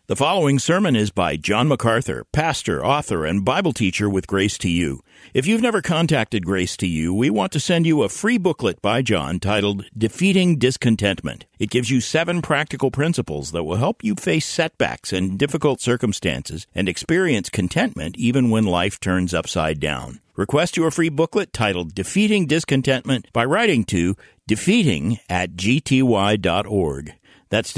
The following sermon is by John MacArthur, pastor, author, and Bible teacher with Grace to You. If you've never contacted Grace to You, we want to send you a free booklet by John titled Defeating Discontentment. It gives you 7 practical principles that will help you face setbacks and difficult circumstances and experience contentment even when life turns upside down. Request your free booklet titled Defeating Discontentment by writing to defeating@gty.org. That's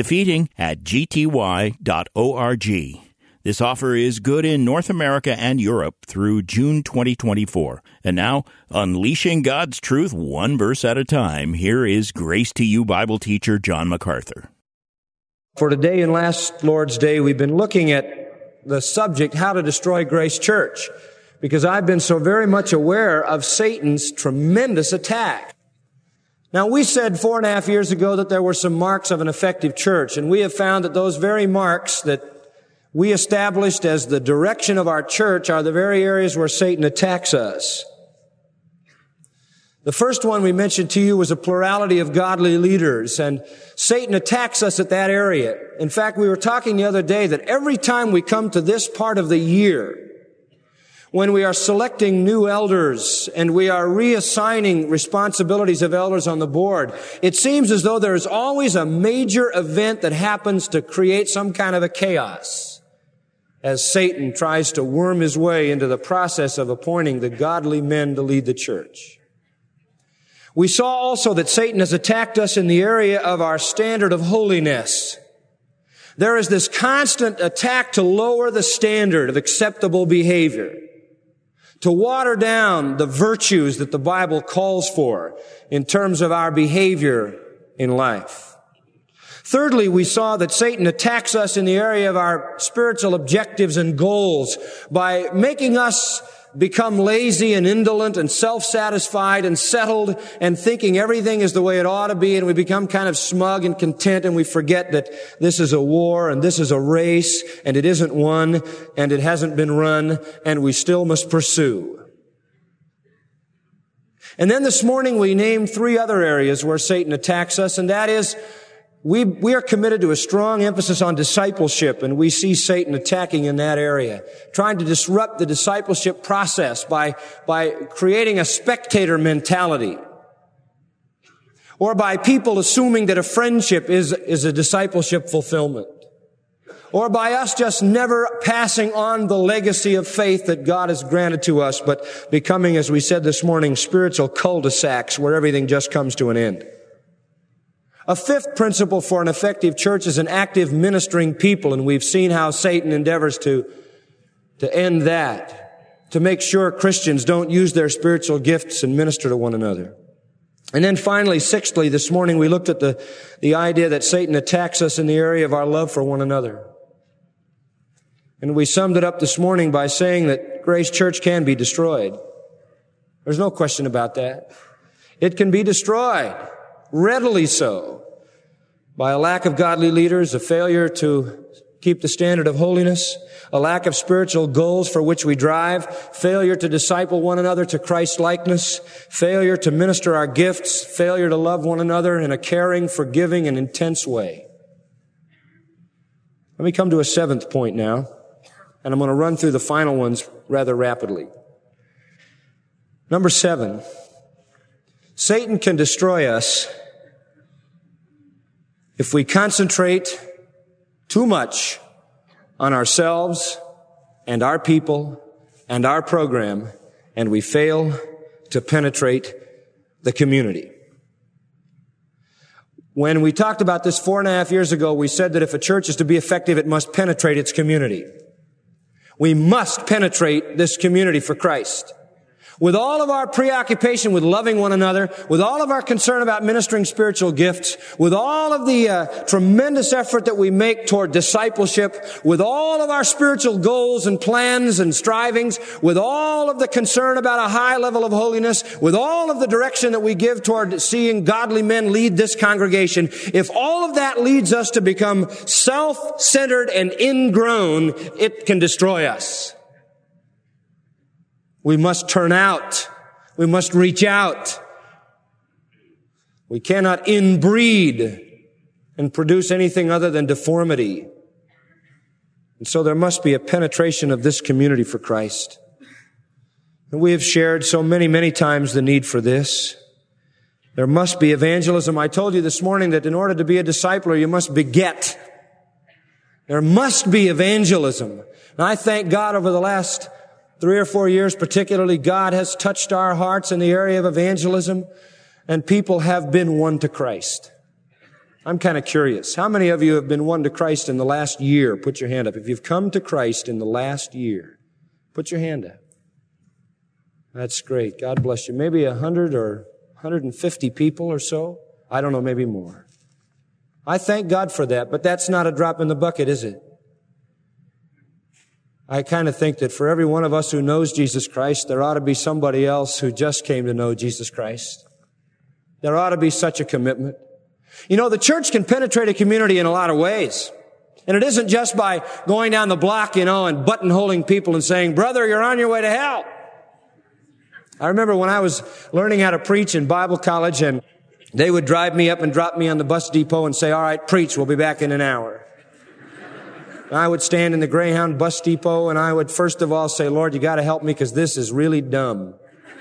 defeating@gty.org. This offer is good in North America and Europe through June 2024. And now, unleashing God's truth one verse at a time, here is Grace to You Bible teacher John MacArthur. For today and last Lord's Day, we've been looking at the subject, how to destroy Grace Church, because I've been so very much aware of Satan's tremendous attack. Now, we said 4.5 years ago that there were some marks of an effective church, and we have found that those very marks that we established as the direction of our church are the very areas where Satan attacks us. The first one we mentioned to you was a plurality of godly leaders, and Satan attacks us at that area. In fact, we were talking the other day that every time we come to this part of the year, when we are selecting new elders and we are reassigning responsibilities of elders on the board, it seems as though there is always a major event that happens to create some kind of a chaos as Satan tries to worm his way into the process of appointing the godly men to lead the church. We saw also that Satan has attacked us in the area of our standard of holiness. There is this constant attack to lower the standard of acceptable behavior, to water down the virtues that the Bible calls for in terms of our behavior in life. Thirdly, we saw that Satan attacks us in the area of our spiritual objectives and goals by making us become lazy and indolent and self-satisfied and settled and thinking everything is the way it ought to be, and we become kind of smug and content, and we forget that this is a war and this is a race and it isn't won and it hasn't been run and we still must pursue. And then this morning we named 3 other areas where Satan attacks us, and that is we are committed to a strong emphasis on discipleship, and we see Satan attacking in that area, trying to disrupt the discipleship process by creating a spectator mentality, or by people assuming that a friendship is a discipleship fulfillment, or by us just never passing on the legacy of faith that God has granted to us, but becoming, as we said this morning, spiritual cul-de-sacs where everything just comes to an end. A 5th principle for an effective church is an active ministering people, and we've seen how Satan endeavors to end that, to make sure Christians don't use their spiritual gifts and minister to one another. And then finally, 6thly, this morning we looked at the idea that Satan attacks us in the area of our love for one another. And we summed it up this morning by saying that Grace Church can be destroyed. There's no question about that. It can be destroyed. Readily so, by a lack of godly leaders, a failure to keep the standard of holiness, a lack of spiritual goals for which we drive, failure to disciple one another to Christ's likeness, failure to minister our gifts, failure to love one another in a caring, forgiving, and intense way. Let me come to a 7th point now, and I'm going to run through the final ones rather rapidly. Number 7, Satan can destroy us if we concentrate too much on ourselves and our people and our program, and we fail to penetrate the community. When we talked about this 4.5 years ago, we said that if a church is to be effective, it must penetrate its community. We must penetrate this community for Christ. With all of our preoccupation with loving one another, with all of our concern about ministering spiritual gifts, with all of the tremendous effort that we make toward discipleship, with all of our spiritual goals and plans and strivings, with all of the concern about a high level of holiness, with all of the direction that we give toward seeing godly men lead this congregation, if all of that leads us to become self-centered and ingrown, it can destroy us. We must turn out. We must reach out. We cannot inbreed and produce anything other than deformity. And so there must be a penetration of this community for Christ. And we have shared so many times the need for this. There must be evangelism. I told you this morning that in order to be a discipler, you must beget. There must be evangelism. And I thank God over the last 3 or 4 years particularly, God has touched our hearts in the area of evangelism, and people have been won to Christ. I'm kind of curious. How many of you have been won to Christ in the last year? Put your hand up. If you've come to Christ in the last year, put your hand up. That's great. God bless you. Maybe 100 or 150 people or so. I don't know, maybe more. I thank God for that, but that's not a drop in the bucket, is it? I kind of think that for every one of us who knows Jesus Christ, there ought to be somebody else who just came to know Jesus Christ. There ought to be such a commitment. You know, the church can penetrate a community in a lot of ways. And it isn't just by going down the block, and buttonholing people and saying, brother, you're on your way to hell. I remember when I was learning how to preach in Bible college, and they would drive me up and drop me on the bus depot and say, all right, preach, we'll be back in an hour. And I would stand in the Greyhound bus depot, and I would first of all say, Lord, you got to help me because this is really dumb.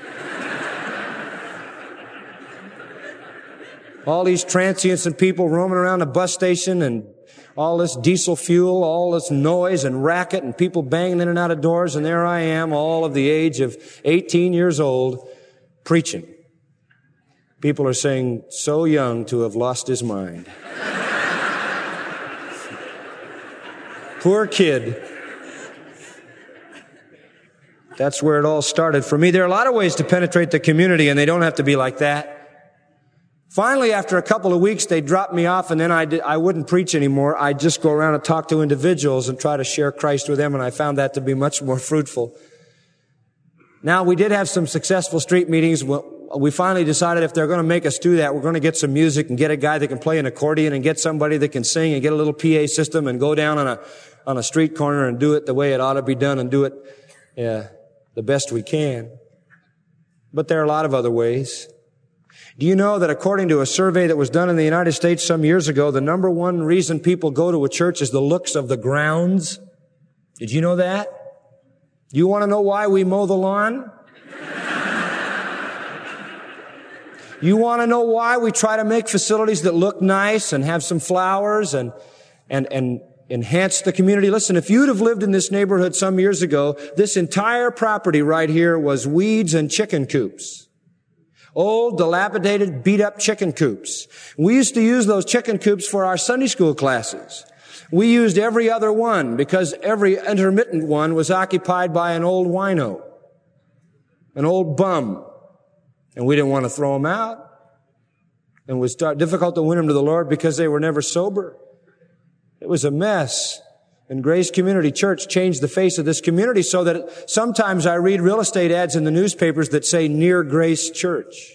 All these transients and people roaming around the bus station, and all this diesel fuel, all this noise and racket, and people banging in and out of doors, and there I am, all of the age of 18 years old, preaching. People are saying, so young to have lost his mind. Poor kid. That's where it all started for me. There are a lot of ways to penetrate the community, and they don't have to be like that. Finally, after a couple of weeks, they dropped me off, and then I wouldn't preach anymore. I'd just go around and talk to individuals and try to share Christ with them, and I found that to be much more fruitful. Now, we did have some successful street meetings. We finally decided if they're going to make us do that, we're going to get some music and get a guy that can play an accordion and get somebody that can sing and get a little PA system and go down on a street corner and do it the way it ought to be done and do it the best we can. But there are a lot of other ways. Do you know that according to a survey that was done in the United States some years ago, the number one reason people go to a church is the looks of the grounds? Did you know that? Do you want to know why we mow the lawn? You want to know why we try to make facilities that look nice and have some flowers and enhance the community? Listen, if you'd have lived in this neighborhood some years ago, this entire property right here was weeds and chicken coops. Old, dilapidated, beat-up chicken coops. We used to use those chicken coops for our Sunday school classes. We used every other one because every intermittent one was occupied by an old wino, an old bum. And we didn't want to throw them out. And it was difficult to win them to the Lord because they were never sober. It was a mess. And Grace Community Church changed the face of this community so that sometimes I read real estate ads in the newspapers that say near Grace Church.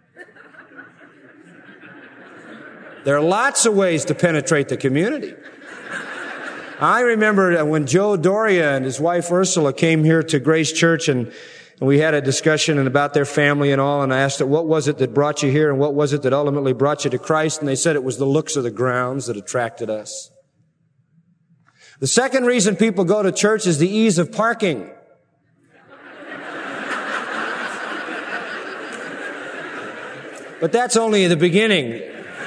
There are lots of ways to penetrate the community. I remember when Joe Doria and his wife Ursula came here to Grace Church, and we had a discussion about their family and all, and I asked them, what was it that brought you here and what was it that ultimately brought you to Christ? And they said it was the looks of the grounds that attracted us. The second reason people go to church is the ease of parking. But that's only the beginning.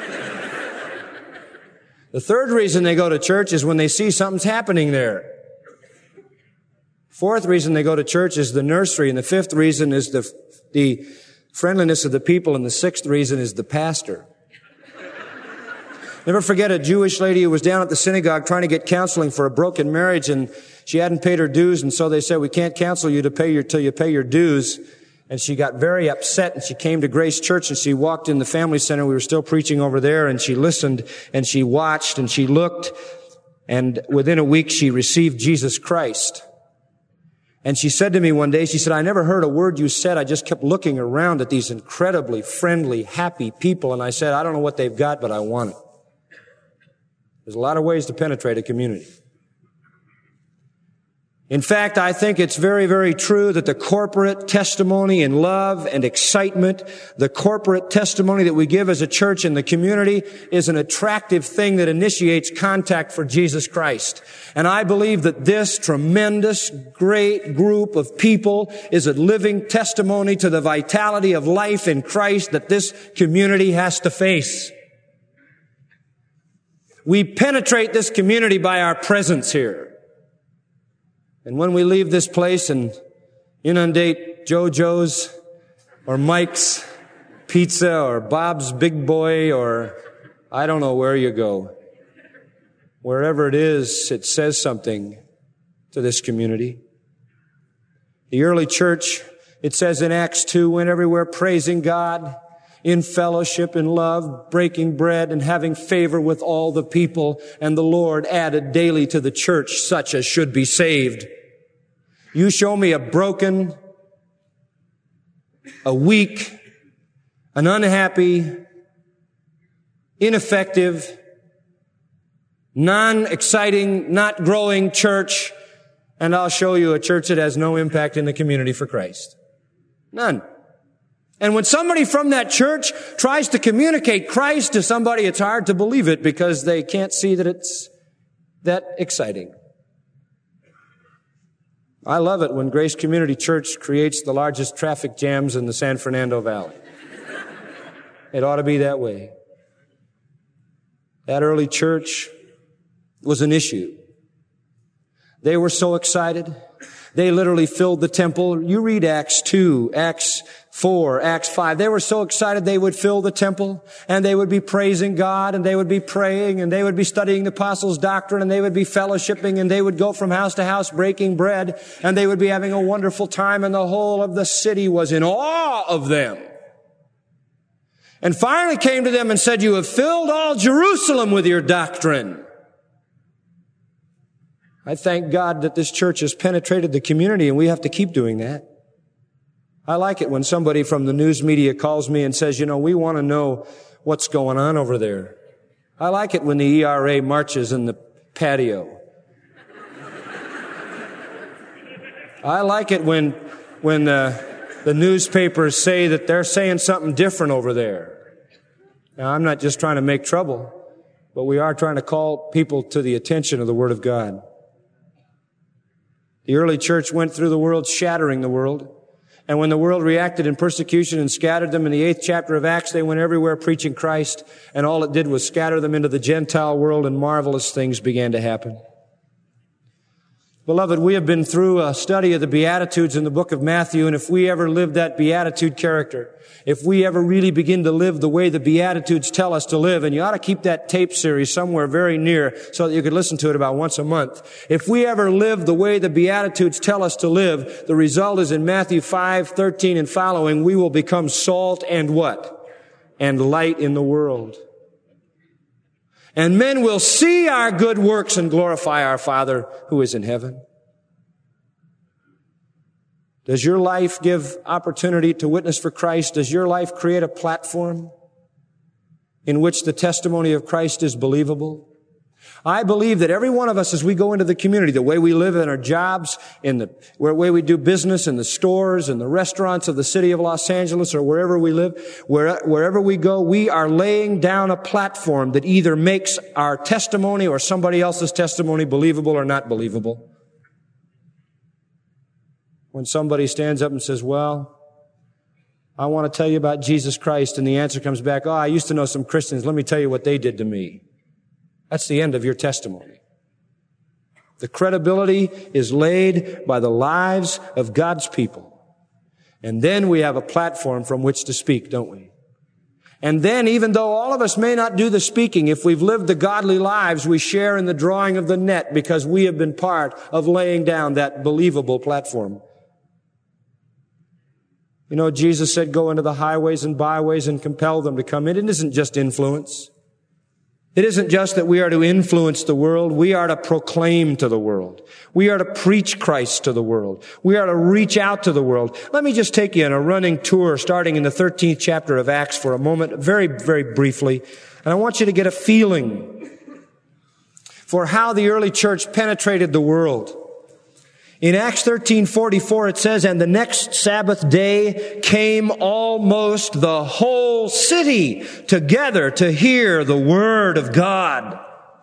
The third reason they go to church is when they see something's happening there. Fourth reason they go to church is the nursery, and the fifth reason is the friendliness of the people, and the sixth reason is the pastor. Never forget a Jewish lady who was down at the synagogue trying to get counseling for a broken marriage, and she hadn't paid her dues, and so they said, we can't counsel you till you pay your dues. And she got very upset, and she came to Grace Church, and she walked in the family center. We were still preaching over there, and she listened, and she watched, and she looked, and within a week she received Jesus Christ. And she said to me one day, she said, I never heard a word you said. I just kept looking around at these incredibly friendly, happy people, and I said, I don't know what they've got, but I want it. There's a lot of ways to penetrate a community. In fact, I think it's very, very true that the corporate testimony in love and excitement, the corporate testimony that we give as a church in the community is an attractive thing that initiates contact for Jesus Christ. And I believe that this tremendous, great group of people is a living testimony to the vitality of life in Christ that this community has to face. We penetrate this community by our presence here. And when we leave this place and inundate JoJo's or Mike's Pizza or Bob's Big Boy or I don't know where you go, wherever it is, it says something to this community. The early church, it says in Acts 2, went everywhere praising God, in fellowship, in love, breaking bread, and having favor with all the people. And the Lord added daily to the church such as should be saved. You show me a broken, a weak, an unhappy, ineffective, non-exciting, not growing church, and I'll show you a church that has no impact in the community for Christ. None. And when somebody from that church tries to communicate Christ to somebody, it's hard to believe it because they can't see that it's that exciting. I love it when Grace Community Church creates the largest traffic jams in the San Fernando Valley. It ought to be that way. That early church was an issue. They were so excited. They literally filled the temple. You read Acts 2, Acts 4, Acts 5. They were so excited they would fill the temple and they would be praising God and they would be praying and they would be studying the apostles' doctrine and they would be fellowshipping and they would go from house to house breaking bread and they would be having a wonderful time and the whole of the city was in awe of them. And finally came to them and said, "You have filled all Jerusalem with your doctrine." I thank God that this church has penetrated the community and we have to keep doing that. I like it when somebody from the news media calls me and says, we want to know what's going on over there. I like it when the ERA marches in the patio. I like it when the newspapers say that they're saying something different over there. Now, I'm not just trying to make trouble, but we are trying to call people to the attention of the Word of God. The early church went through the world shattering the world. And when the world reacted in persecution and scattered them in the 8th chapter of Acts, they went everywhere preaching Christ. And all it did was scatter them into the Gentile world and marvelous things began to happen. Beloved, we have been through a study of the Beatitudes in the book of Matthew, and if we ever live that Beatitude character, if we ever really begin to live the way the Beatitudes tell us to live, and you ought to keep that tape series somewhere very near so that you could listen to it about once a month. If we ever live the way the Beatitudes tell us to live, the result is in Matthew 5:13 and following, we will become salt and what? And light in the world. And men will see our good works and glorify our Father who is in heaven. Does your life give opportunity to witness for Christ? Does your life create a platform in which the testimony of Christ is believable? I believe that every one of us, as we go into the community, the way we live in our jobs, in the way we do business, in the stores, in the restaurants of the city of Los Angeles, or wherever we live, wherever we go, we are laying down a platform that either makes our testimony or somebody else's testimony believable or not believable. When somebody stands up and says, "Well, I want to tell you about Jesus Christ," and the answer comes back, "Oh, I used to know some Christians. Let me tell you what they did to me." That's the end of your testimony. The credibility is laid by the lives of God's people. And then we have a platform from which to speak, don't we? And then, even though all of us may not do the speaking, if we've lived the godly lives, we share in the drawing of the net because we have been part of laying down that believable platform. Jesus said, "Go into the highways and byways and compel them to come in." It isn't just influence. It isn't just that we are to influence the world. We are to proclaim to the world. We are to preach Christ to the world. We are to reach out to the world. Let me just take you on a running tour starting in the 13th chapter of Acts for a moment, very, very briefly. And I want you to get a feeling for how the early church penetrated the world. In Acts 13:44 it says, "And the next Sabbath day came almost the whole city together to hear the word of God."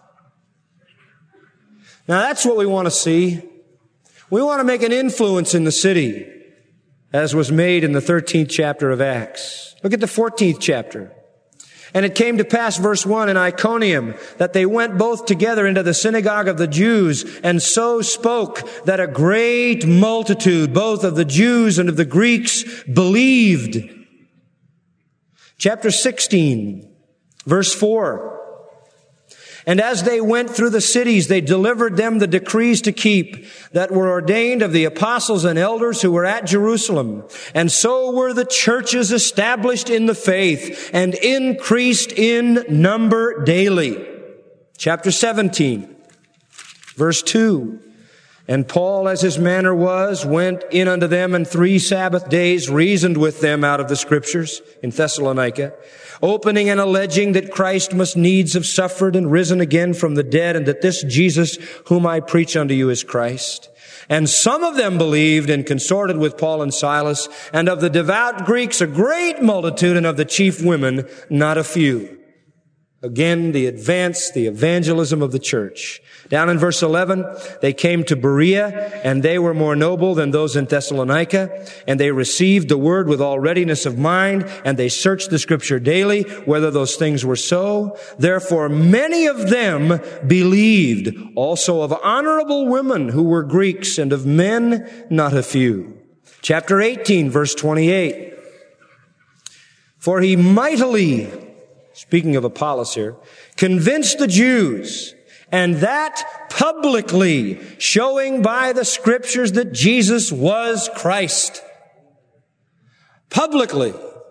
Now that's what we want to see. We want to make an influence in the city, as was made in the 13th chapter of Acts. Look at the 14th chapter. "And it came to pass," verse 1, "in Iconium, that they went both together into the synagogue of the Jews, and so spoke that a great multitude, both of the Jews and of the Greeks, believed." Chapter 16, verse 4. "And as they went through the cities, they delivered them the decrees to keep that were ordained of the apostles and elders who were at Jerusalem. And so were the churches established in the faith and increased in number daily." Chapter 17, verse 2. "And Paul, as his manner was, went in unto them, and 3 Sabbath days reasoned with them out of the Scriptures," in Thessalonica, "opening and alleging that Christ must needs have suffered and risen again from the dead, and that this Jesus whom I preach unto you is Christ. And some of them believed and consorted with Paul and Silas, and of the devout Greeks a great multitude, and of the chief women not a few." Again, the evangelism of the church. Down in verse 11, "They came to Berea, and they were more noble than those in Thessalonica, and they received the word with all readiness of mind, and they searched the Scripture daily, whether those things were so. Therefore many of them believed, also of honorable women who were Greeks, and of men not a few." Chapter 18, verse 28. "For he mightily," speaking of Apollos here, "convinced the Jews, and that publicly, showing by the Scriptures that Jesus was Christ." Publicly.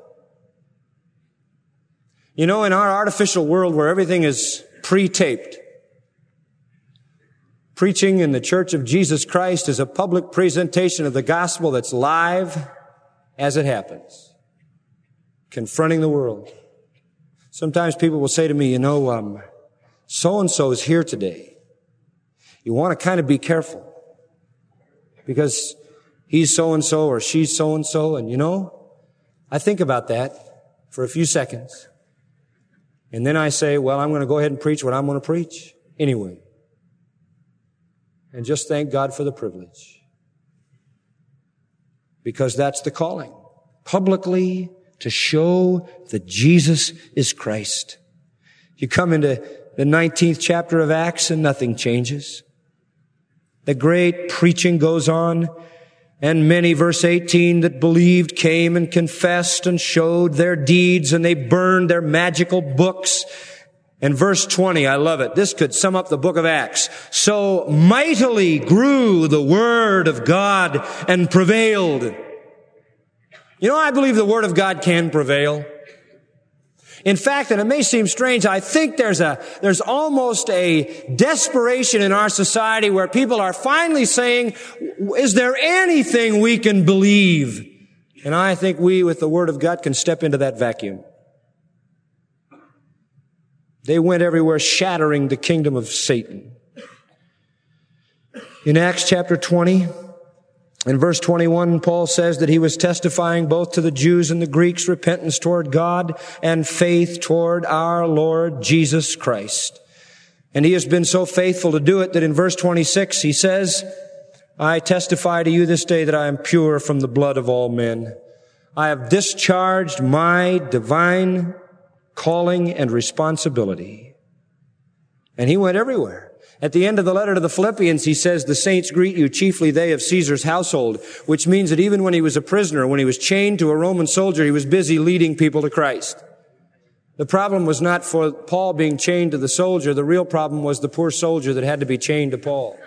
You know, in our artificial world where everything is pre-taped, preaching in the Church of Jesus Christ is a public presentation of the gospel that's live as it happens, confronting the world. Sometimes people will say to me, so-and-so is here today. You want to kind of be careful because he's so-and-so or she's so-and-so. And I think about that for a few seconds. And then I say, well, I'm going to go ahead and preach what I'm going to preach anyway. And just thank God for the privilege. Because that's the calling. Publicly to show that Jesus is Christ. You come into the 19th chapter of Acts and nothing changes. The great preaching goes on, and many, verse 18, that believed came and confessed and showed their deeds, and they burned their magical books. And verse 20, I love it. This could sum up the book of Acts. "So mightily grew the word of God and prevailed." I believe the Word of God can prevail. In fact, and it may seem strange, I think there's almost a desperation in our society where people are finally saying, is there anything we can believe? And I think we, with the Word of God, can step into that vacuum. They went everywhere shattering the kingdom of Satan. In Acts chapter 20, in verse 21, Paul says that he was testifying both to the Jews and the Greeks repentance toward God and faith toward our Lord Jesus Christ. And he has been so faithful to do it that in verse 26 he says, "I testify to you this day that I am pure from the blood of all men. I have discharged my divine calling and responsibility." And he went everywhere. At the end of the letter to the Philippians, he says, "The saints greet you, chiefly they of Caesar's household," which means that even when he was a prisoner, when he was chained to a Roman soldier, he was busy leading people to Christ. The problem was not for Paul being chained to the soldier. The real problem was the poor soldier that had to be chained to Paul.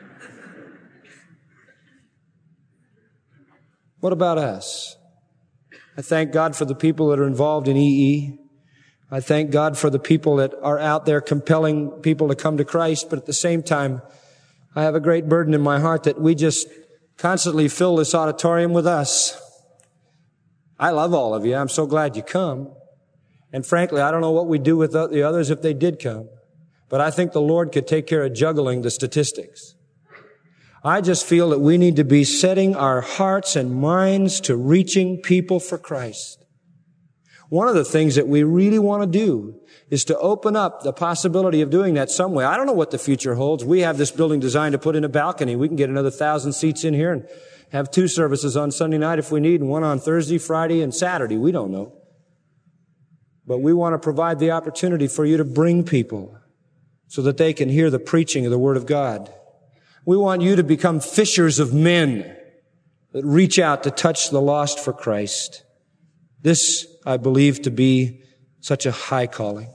What about us? I thank God for the people that are involved in EE. I thank God for the people that are out there compelling people to come to Christ, but at the same time, I have a great burden in my heart that we just constantly fill this auditorium with us. I love all of you. I'm so glad you come. And frankly, I don't know what we'd do with the others if they did come. But I think the Lord could take care of juggling the statistics. I just feel that we need to be setting our hearts and minds to reaching people for Christ. One of the things that we really want to do is to open up the possibility of doing that some way. I don't know what the future holds. We have this building designed to put in a balcony. We can get another 1,000 seats in here and have 2 services on Sunday night if we need, and 1 on Thursday, Friday, and Saturday. We don't know. But we want to provide the opportunity for you to bring people so that they can hear the preaching of the Word of God. We want you to become fishers of men that reach out to touch the lost for Christ. This, I believe, to be such a high calling.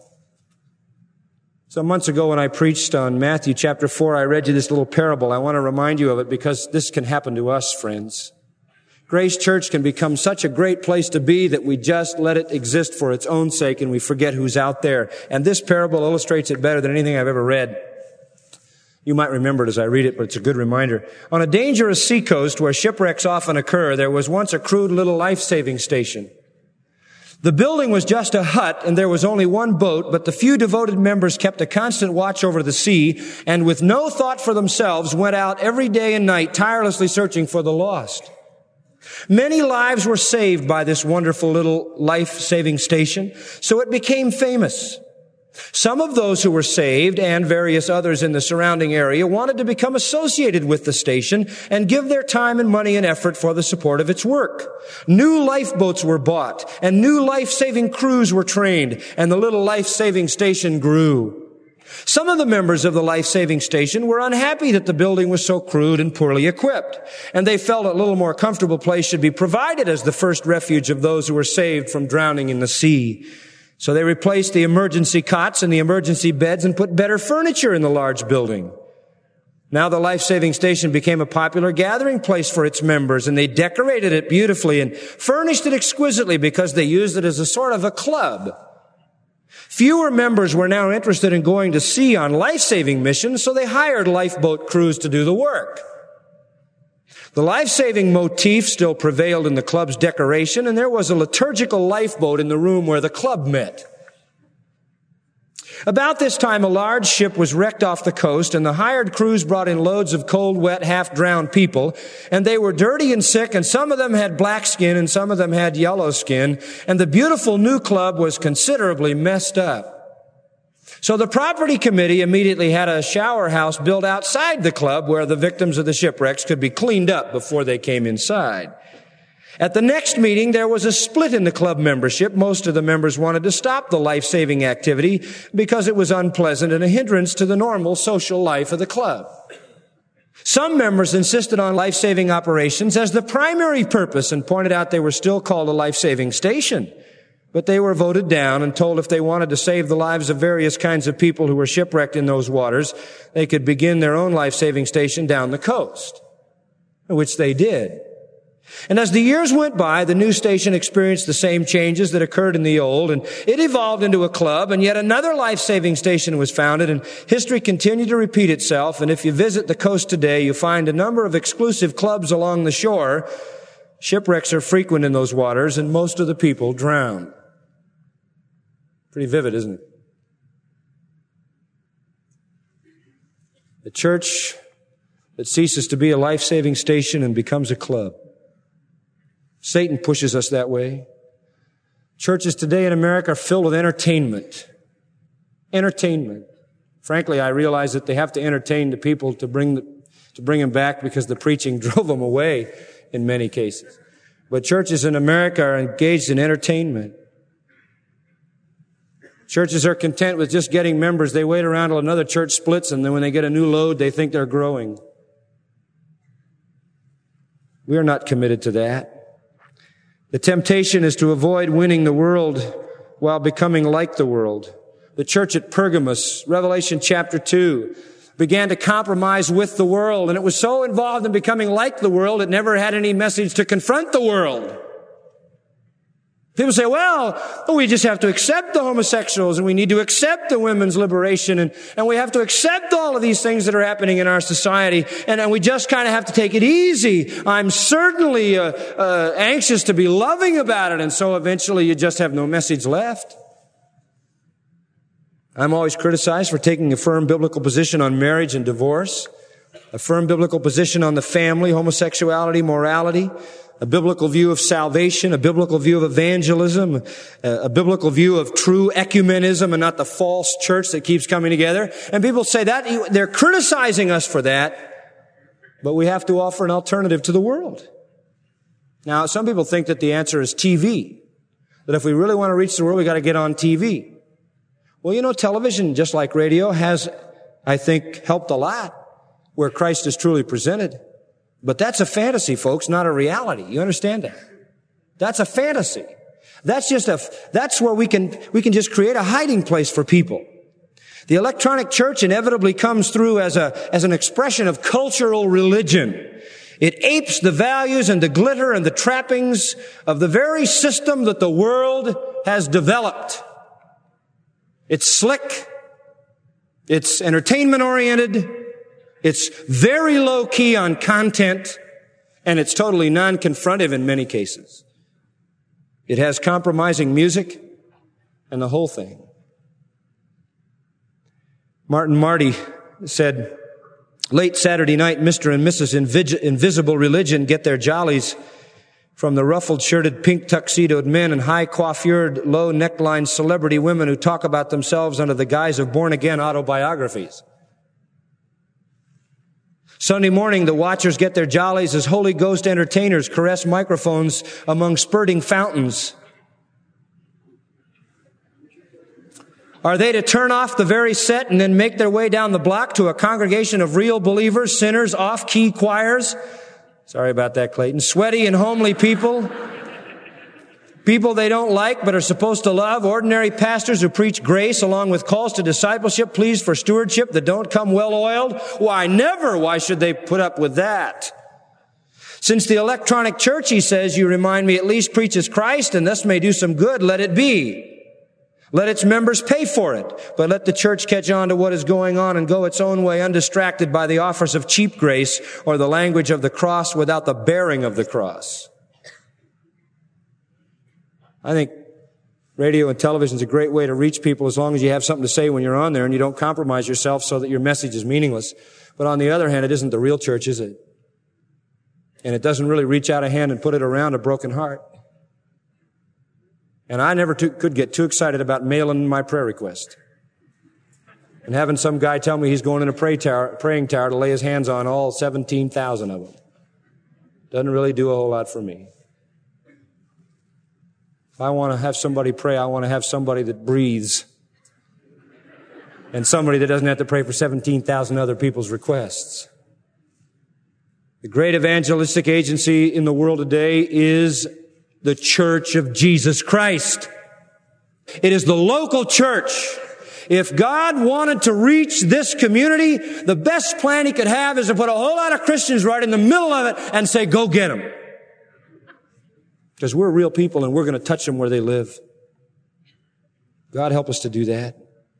Some months ago when I preached on Matthew chapter 4, I read you this little parable. I want to remind you of it because this can happen to us, friends. Grace Church can become such a great place to be that we just let it exist for its own sake and we forget who's out there. And this parable illustrates it better than anything I've ever read. You might remember it as I read it, but it's a good reminder. On a dangerous seacoast where shipwrecks often occur, there was once a crude little life-saving station. The building was just a hut and there was only one boat, but the few devoted members kept a constant watch over the sea and with no thought for themselves went out every day and night tirelessly searching for the lost. Many lives were saved by this wonderful little life-saving station, so it became famous. Some of those who were saved and various others in the surrounding area wanted to become associated with the station and give their time and money and effort for the support of its work. New lifeboats were bought and new life-saving crews were trained and the little life-saving station grew. Some of the members of the life-saving station were unhappy that the building was so crude and poorly equipped, and they felt a little more comfortable place should be provided as the first refuge of those who were saved from drowning in the sea. So they replaced the emergency cots and the emergency beds and put better furniture in the large building. Now the life-saving station became a popular gathering place for its members, and they decorated it beautifully and furnished it exquisitely because they used it as a sort of a club. Fewer members were now interested in going to sea on life-saving missions, so they hired lifeboat crews to do the work. The life-saving motif still prevailed in the club's decoration, and there was a liturgical lifeboat in the room where the club met. About this time, a large ship was wrecked off the coast, and the hired crews brought in loads of cold, wet, half-drowned people, and they were dirty and sick, and some of them had black skin, and some of them had yellow skin, and the beautiful new club was considerably messed up. So the property committee immediately had a shower house built outside the club where the victims of the shipwrecks could be cleaned up before they came inside. At the next meeting, there was a split in the club membership. Most of the members wanted to stop the life-saving activity because it was unpleasant and a hindrance to the normal social life of the club. Some members insisted on life-saving operations as the primary purpose and pointed out they were still called a life-saving station. But they were voted down and told if they wanted to save the lives of various kinds of people who were shipwrecked in those waters, they could begin their own life-saving station down the coast, which they did. And as the years went by, the new station experienced the same changes that occurred in the old, and it evolved into a club, and yet another life-saving station was founded, and history continued to repeat itself. And if you visit the coast today, you find a number of exclusive clubs along the shore. Shipwrecks are frequent in those waters, and most of the people drown. Pretty vivid, isn't it? A church that ceases to be a life-saving station and becomes a club. Satan pushes us that way. Churches today in America are filled with entertainment. Entertainment. Frankly, I realize that they have to entertain the people to bring them back because the preaching drove them away in many cases. But churches in America are engaged in entertainment. Churches are content with just getting members. They wait around till another church splits, and then when they get a new load, they think they're growing. We are not committed to that. The temptation is to avoid winning the world while becoming like the world. The church at Pergamos, Revelation chapter 2, began to compromise with the world, and it was so involved in becoming like the world, it never had any message to confront the world. People say, well, we just have to accept the homosexuals, and we need to accept the women's liberation, and we have to accept all of these things that are happening in our society, and we just kind of have to take it easy. I'm certainly anxious to be loving about it, and so eventually you just have no message left. I'm always criticized for taking a firm biblical position on marriage and divorce. a firm biblical position on the family, homosexuality, morality, a biblical view of salvation, a biblical view of evangelism, a biblical view of true ecumenism and not the false church that keeps coming together. And people say that, they're criticizing us for that, but we have to offer an alternative to the world. Now, some people think that the answer is TV, that if we really want to reach the world, we got to get on TV. Well, television, just like radio, has, I think, helped a lot where Christ is truly presented. But that's a fantasy, folks, not a reality. You understand that? That's a fantasy. That's where we can just create a hiding place for people. The electronic church inevitably comes through as an expression of cultural religion. It apes the values and the glitter and the trappings of the very system that the world has developed. It's slick. It's entertainment oriented. It's very low key on content, and it's totally non-confrontive in many cases. It has compromising music and the whole thing. Martin Marty said, late Saturday night, Mr. and Mrs. Invisible Religion get their jollies from the ruffled shirted, pink tuxedoed men and high coiffured, low neckline celebrity women who talk about themselves under the guise of born-again autobiographies. Sunday morning, the watchers get their jollies as Holy Ghost entertainers caress microphones among spurting fountains. Are they to turn off the very set and then make their way down the block to a congregation of real believers, sinners, off-key choirs? Sorry about that, Clayton. Sweaty and homely people. People they don't like but are supposed to love. Ordinary pastors who preach grace along with calls to discipleship, pleas for stewardship that don't come well-oiled. Why, never. Why should they put up with that? Since the electronic church, he says, you remind me, at least preaches Christ and thus may do some good, let it be. Let its members pay for it, but let the church catch on to what is going on and go its own way, undistracted by the offers of cheap grace or the language of the cross without the bearing of the cross. I think radio and television is a great way to reach people as long as you have something to say when you're on there and you don't compromise yourself so that your message is meaningless. But on the other hand, it isn't the real church, is it? And it doesn't really reach out a hand and put it around a broken heart. And I never could get too excited about mailing my prayer request and having some guy tell me he's going in a praying tower to lay his hands on all 17,000 of them. Doesn't really do a whole lot for me. If I want to have somebody pray, I want to have somebody that breathes and somebody that doesn't have to pray for 17,000 other people's requests. The great evangelistic agency in the world today is the Church of Jesus Christ. It is the local church. If God wanted to reach this community, the best plan he could have is to put a whole lot of Christians right in the middle of it and say, go get them. Because we're real people and we're going to touch them where they live. God help us to do that.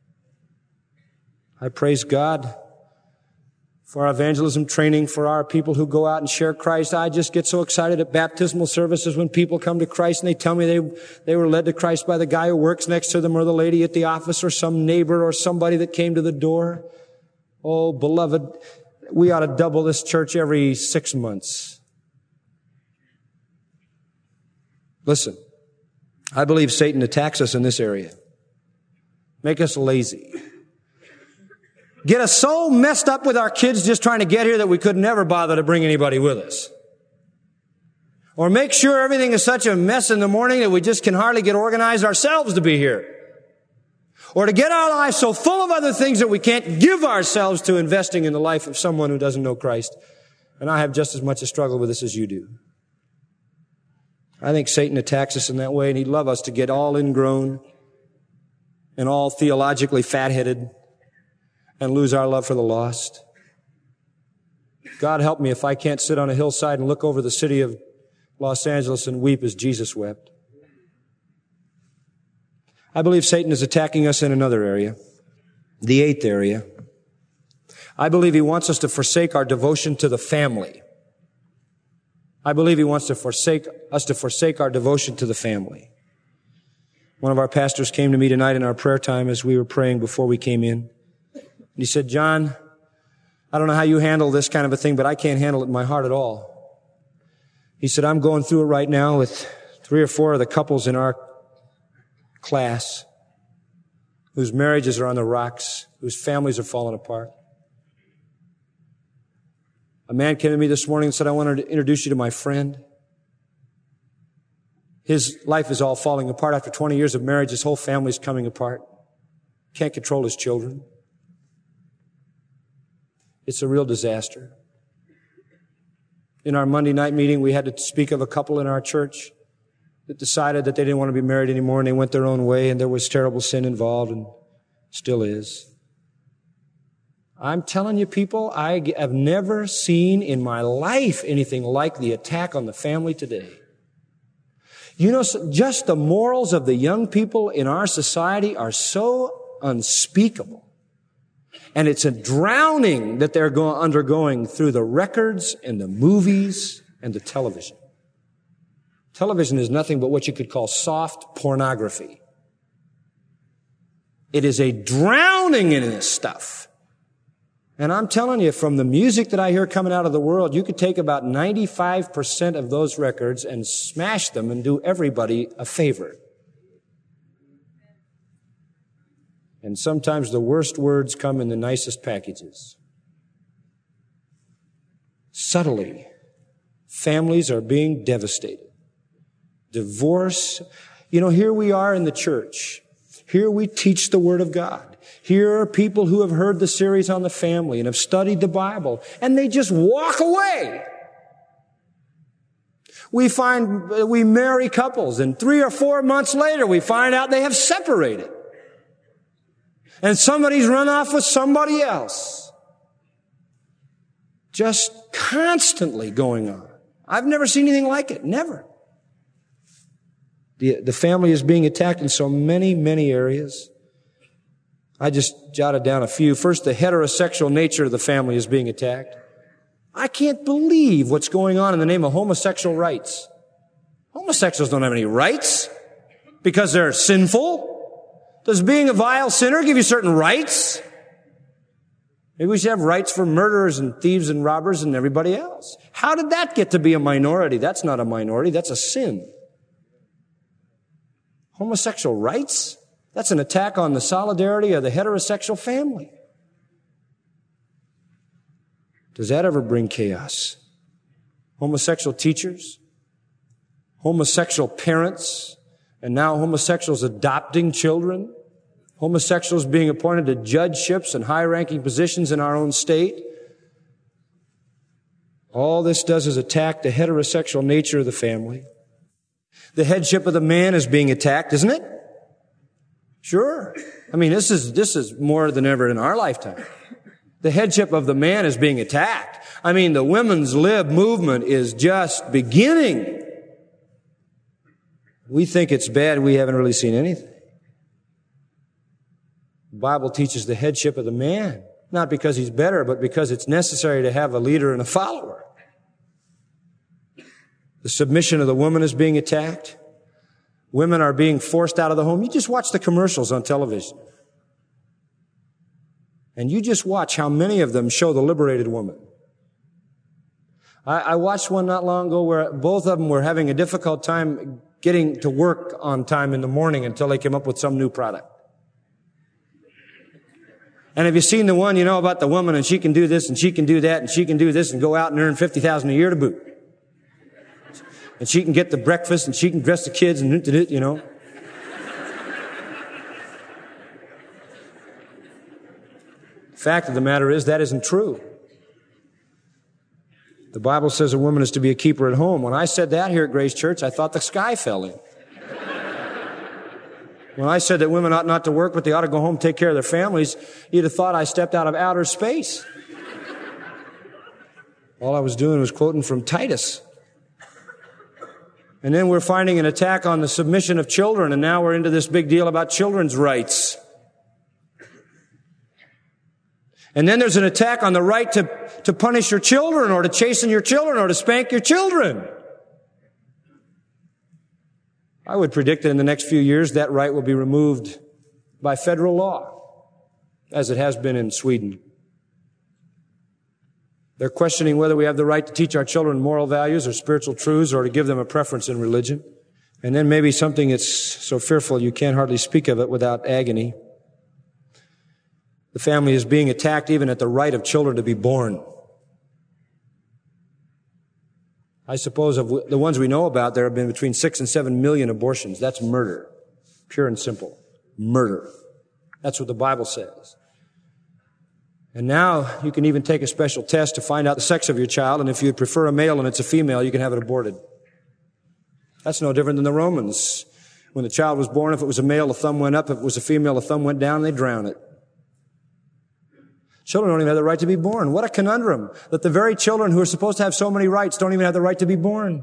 I praise God for our evangelism training, for our people who go out and share Christ. I just get so excited at baptismal services when people come to Christ and they tell me they were led to Christ by the guy who works next to them or the lady at the office or some neighbor or somebody that came to the door. Oh, beloved, we ought to double this church every 6 months. Listen, I believe Satan attacks us in this area. Make us lazy. Get us so messed up with our kids just trying to get here that we could never bother to bring anybody with us. Or make sure everything is such a mess in the morning that we just can hardly get organized ourselves to be here. Or to get our lives so full of other things that we can't give ourselves to investing in the life of someone who doesn't know Christ. And I have just as much a struggle with this as you do. I think Satan attacks us in that way, and he'd love us to get all ingrown and all theologically fat-headed and lose our love for the lost. God help me if I can't sit on a hillside and look over the city of Los Angeles and weep as Jesus wept. I believe Satan is attacking us in another area, the eighth area. I believe he wants us to forsake our devotion to the family. I believe he wants us to forsake our devotion to the family. One of our pastors came to me tonight in our prayer time as we were praying before we came in. And he said, John, I don't know how you handle this kind of a thing, but I can't handle it in my heart at all. He said, I'm going through it right now with 3 or 4 of the couples in our class whose marriages are on the rocks, whose families are falling apart. A man came to me this morning and said, I wanted to introduce you to my friend. His life is all falling apart. After 20 years of marriage, his whole family's coming apart. Can't control his children. It's a real disaster. In our Monday night meeting, we had to speak of a couple in our church that decided that they didn't want to be married anymore, and they went their own way, and there was terrible sin involved, and still is. I'm telling you, people, I have never seen in my life anything like the attack on the family today. You know, just the morals of the young people in our society are so unspeakable. And it's a drowning that they're undergoing through the records and the movies and the television. Television is nothing but what you could call soft pornography. It is a drowning in this stuff. And I'm telling you, from the music that I hear coming out of the world, you could take about 95% of those records and smash them and do everybody a favor. And sometimes the worst words come in the nicest packages. Subtly, families are being devastated. Divorce. You know, here we are in the church. Here we teach the Word of God. Here are people who have heard the series on the family and have studied the Bible, and they just walk away. We marry couples, and 3 or 4 months later, we find out they have separated. And somebody's run off with somebody else. Just constantly going on. I've never seen anything like it. Never. The family is being attacked in so many, many areas. I just jotted down a few. First, the heterosexual nature of the family is being attacked. I can't believe what's going on in the name of homosexual rights. Homosexuals don't have any rights because they're sinful. Does being a vile sinner give you certain rights? Maybe we should have rights for murderers and thieves and robbers and everybody else. How did that get to be a minority? That's not a minority. That's a sin. Homosexual rights? That's an attack on the solidarity of the heterosexual family. Does that ever bring chaos? Homosexual teachers? Homosexual parents? And now homosexuals adopting children? Homosexuals being appointed to judgeships and high-ranking positions in our own state? All this does is attack the heterosexual nature of the family. The headship of the man is being attacked, isn't it? Sure. I mean, this is more than ever in our lifetime. The headship of the man is being attacked. I mean, the women's lib movement is just beginning. We think it's bad. We haven't really seen anything. The Bible teaches the headship of the man, not because he's better, but because it's necessary to have a leader and a follower. The submission of the woman is being attacked. Women are being forced out of the home. You just watch the commercials on television. And you just watch how many of them show the liberated woman. I watched one not long ago where both of them were having a difficult time getting to work on time in the morning until they came up with some new product. And have you seen the one, about the woman, and she can do this and she can do that and she can do this and go out and earn $50,000 a year to boot. And she can get the breakfast and she can dress the kids and The fact of the matter is that isn't true. The Bible says a woman is to be a keeper at home. When I said that here at Grace Church, I thought the sky fell in. When I said that women ought not to work, but they ought to go home and take care of their families, you'd have thought I stepped out of outer space. All I was doing was quoting from Titus. And then we're finding an attack on the submission of children, and now we're into this big deal about children's rights. And then there's an attack on the right to punish your children or to chasten your children or to spank your children. I would predict that in the next few years that right will be removed by federal law, as it has been in Sweden. They're questioning whether we have the right to teach our children moral values or spiritual truths or to give them a preference in religion. And then maybe something that's so fearful you can't hardly speak of it without agony. The family is being attacked even at the right of children to be born. I suppose of the ones we know about, there have been between 6 and 7 million abortions. That's murder. Pure and simple. Murder. That's what the Bible says. And now you can even take a special test to find out the sex of your child, and if you prefer a male and it's a female, you can have it aborted. That's no different than the Romans. When the child was born, if it was a male, the thumb went up. If it was a female, the thumb went down, and they drowned it. Children don't even have the right to be born. What a conundrum that the very children who are supposed to have so many rights don't even have the right to be born.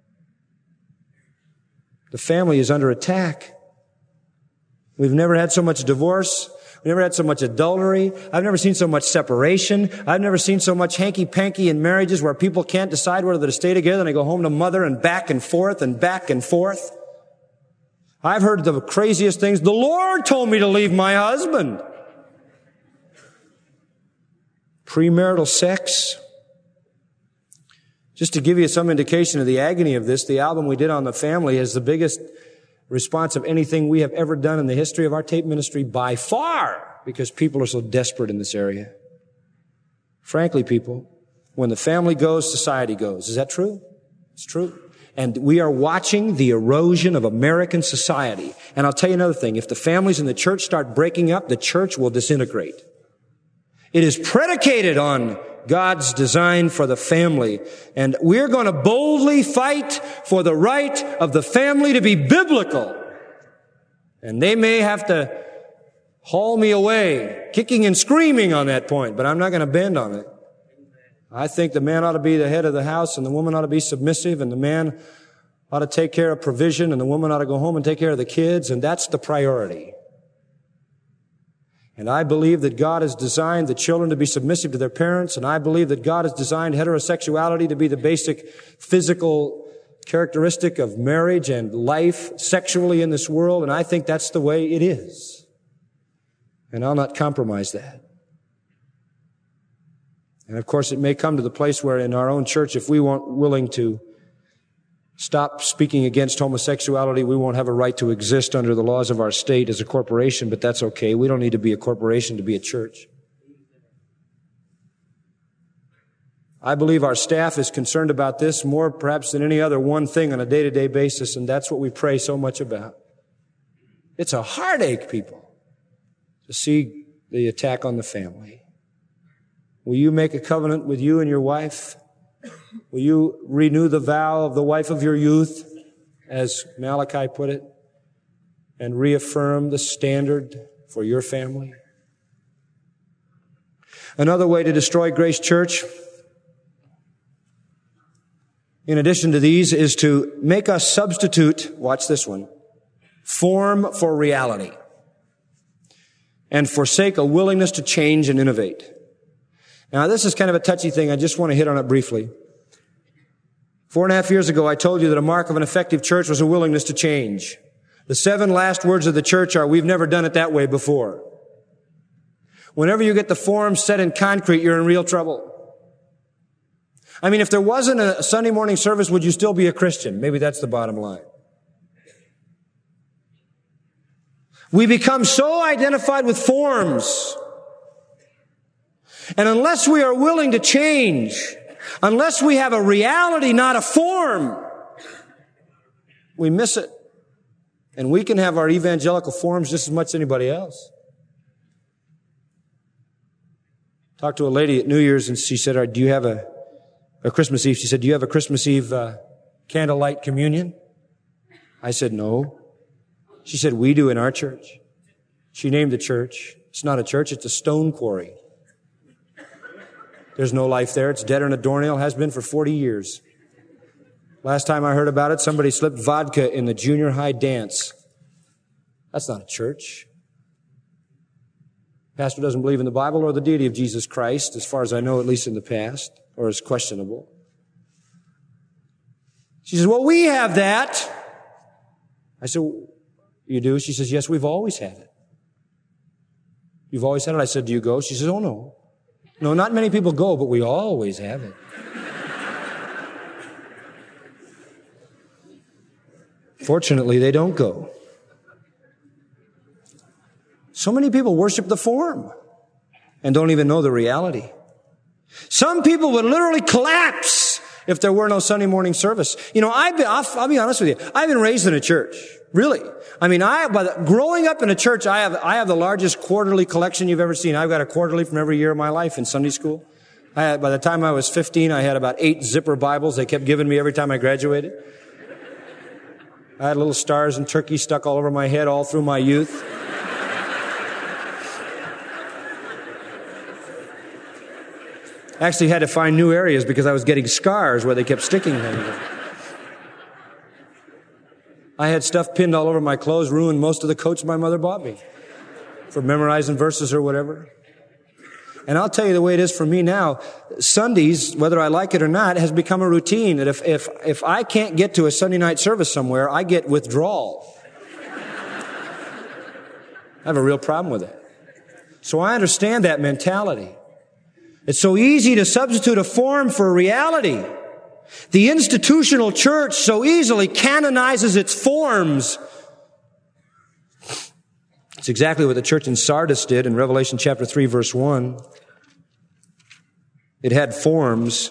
The family is under attack. We've never had so much divorce. We've never had so much adultery. I've never seen so much separation. I've never seen so much hanky-panky in marriages where people can't decide whether to stay together and they go home to mother and back and forth and back and forth. I've heard the craziest things. The Lord told me to leave my husband. Premarital sex. Just to give you some indication of the agony of this, the album we did on the family is the biggest response of anything we have ever done in the history of our tape ministry by far, because people are so desperate in this area. Frankly, people, when the family goes, society goes. Is that true? It's true. And we are watching the erosion of American society. And I'll tell you another thing. If the families in the church start breaking up, the church will disintegrate. It is predicated on God's design for the family. And we're going to boldly fight for the right of the family to be biblical. And they may have to haul me away, kicking and screaming on that point, but I'm not going to bend on it. I think the man ought to be the head of the house and the woman ought to be submissive and the man ought to take care of provision and the woman ought to go home and take care of the kids, and that's the priority. And I believe that God has designed the children to be submissive to their parents, and I believe that God has designed heterosexuality to be the basic physical characteristic of marriage and life sexually in this world, and I think that's the way it is. And I'll not compromise that. And of course, it may come to the place where in our own church, if we weren't willing to stop speaking against homosexuality, we won't have a right to exist under the laws of our state as a corporation, but that's okay. We don't need to be a corporation to be a church. I believe our staff is concerned about this more perhaps than any other one thing on a day-to-day basis, and that's what we pray so much about. It's a heartache, people, to see the attack on the family. Will you make a covenant with you and your wife? Will you renew the vow of the wife of your youth, as Malachi put it, and reaffirm the standard for your family? Another way to destroy Grace Church, in addition to these, is to make us substitute, watch this one, form for reality, and forsake a willingness to change and innovate. Now, this is kind of a touchy thing. I just want to hit on it briefly. 4.5 years ago, I told you that a mark of an effective church was a willingness to change. The 7 last words of the church are, we've never done it that way before. Whenever you get the form set in concrete, you're in real trouble. I mean, if there wasn't a Sunday morning service, would you still be a Christian? Maybe that's the bottom line. We become so identified with forms. And unless we are willing to change, unless we have a reality, not a form, we miss it. And we can have our evangelical forms just as much as anybody else. Talked to a lady at New Year's and she said, do you have a Christmas Eve? She said, do you have a Christmas Eve candlelight communion? I said, no. She said, we do in our church. She named the church. It's not a church, it's a stone quarry. There's no life there. It's dead on a doornail, has been for 40 years. Last time I heard about it, somebody slipped vodka in the junior high dance. That's not a church. Pastor doesn't believe in the Bible or the deity of Jesus Christ, as far as I know, at least in the past, or is questionable. She says, well, we have that. I said, you do? She says, yes, we've always had it. You've always had it? I said, do you go? She says, oh, no. No, not many people go, but we always have it. Fortunately, they don't go. So many people worship the form and don't even know the reality. Some people would literally collapse if there were no Sunday morning service. You know, I'll be honest with you. I've been raised in a church. Really. I mean, growing up in a church, I have the largest quarterly collection you've ever seen. I've got a quarterly from every year of my life in Sunday school. By the time I was 15, I had about 8 zipper Bibles they kept giving me every time I graduated. I had little stars and turkeys stuck all over my head all through my youth. Actually had to find new areas because I was getting scars where they kept sticking them. I had stuff pinned all over my clothes, ruined most of the coats my mother bought me for memorizing verses or whatever. And I'll tell you the way it is for me now. Sundays, whether I like it or not, has become a routine that if I can't get to a Sunday night service somewhere, I get withdrawal. I have a real problem with it. So I understand that mentality. It's so easy to substitute a form for a reality. The institutional church so easily canonizes its forms. It's exactly what the church in Sardis did in Revelation chapter 3, verse 1. It had forms.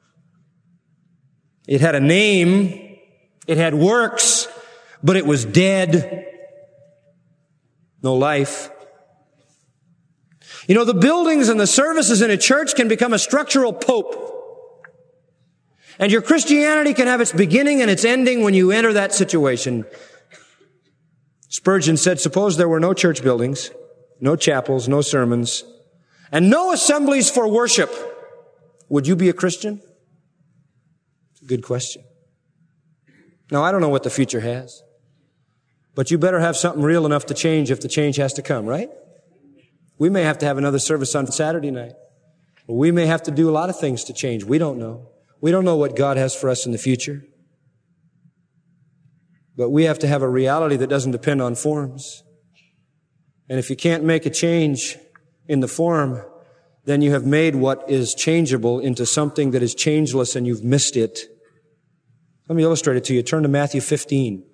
It had a name. It had works, but it was dead. No life. You know, the buildings and the services in a church can become a structural pope. And your Christianity can have its beginning and its ending when you enter that situation. Spurgeon said, suppose there were no church buildings, no chapels, no sermons, and no assemblies for worship. Would you be a Christian? It's a good question. Now, I don't know what the future has, but you better have something real enough to change if the change has to come, right? We may have to have another service on Saturday night. We may have to do a lot of things to change. We don't know. We don't know what God has for us in the future. But we have to have a reality that doesn't depend on forms. And if you can't make a change in the form, then you have made what is changeable into something that is changeless and you've missed it. Let me illustrate it to you. Turn to Matthew 15.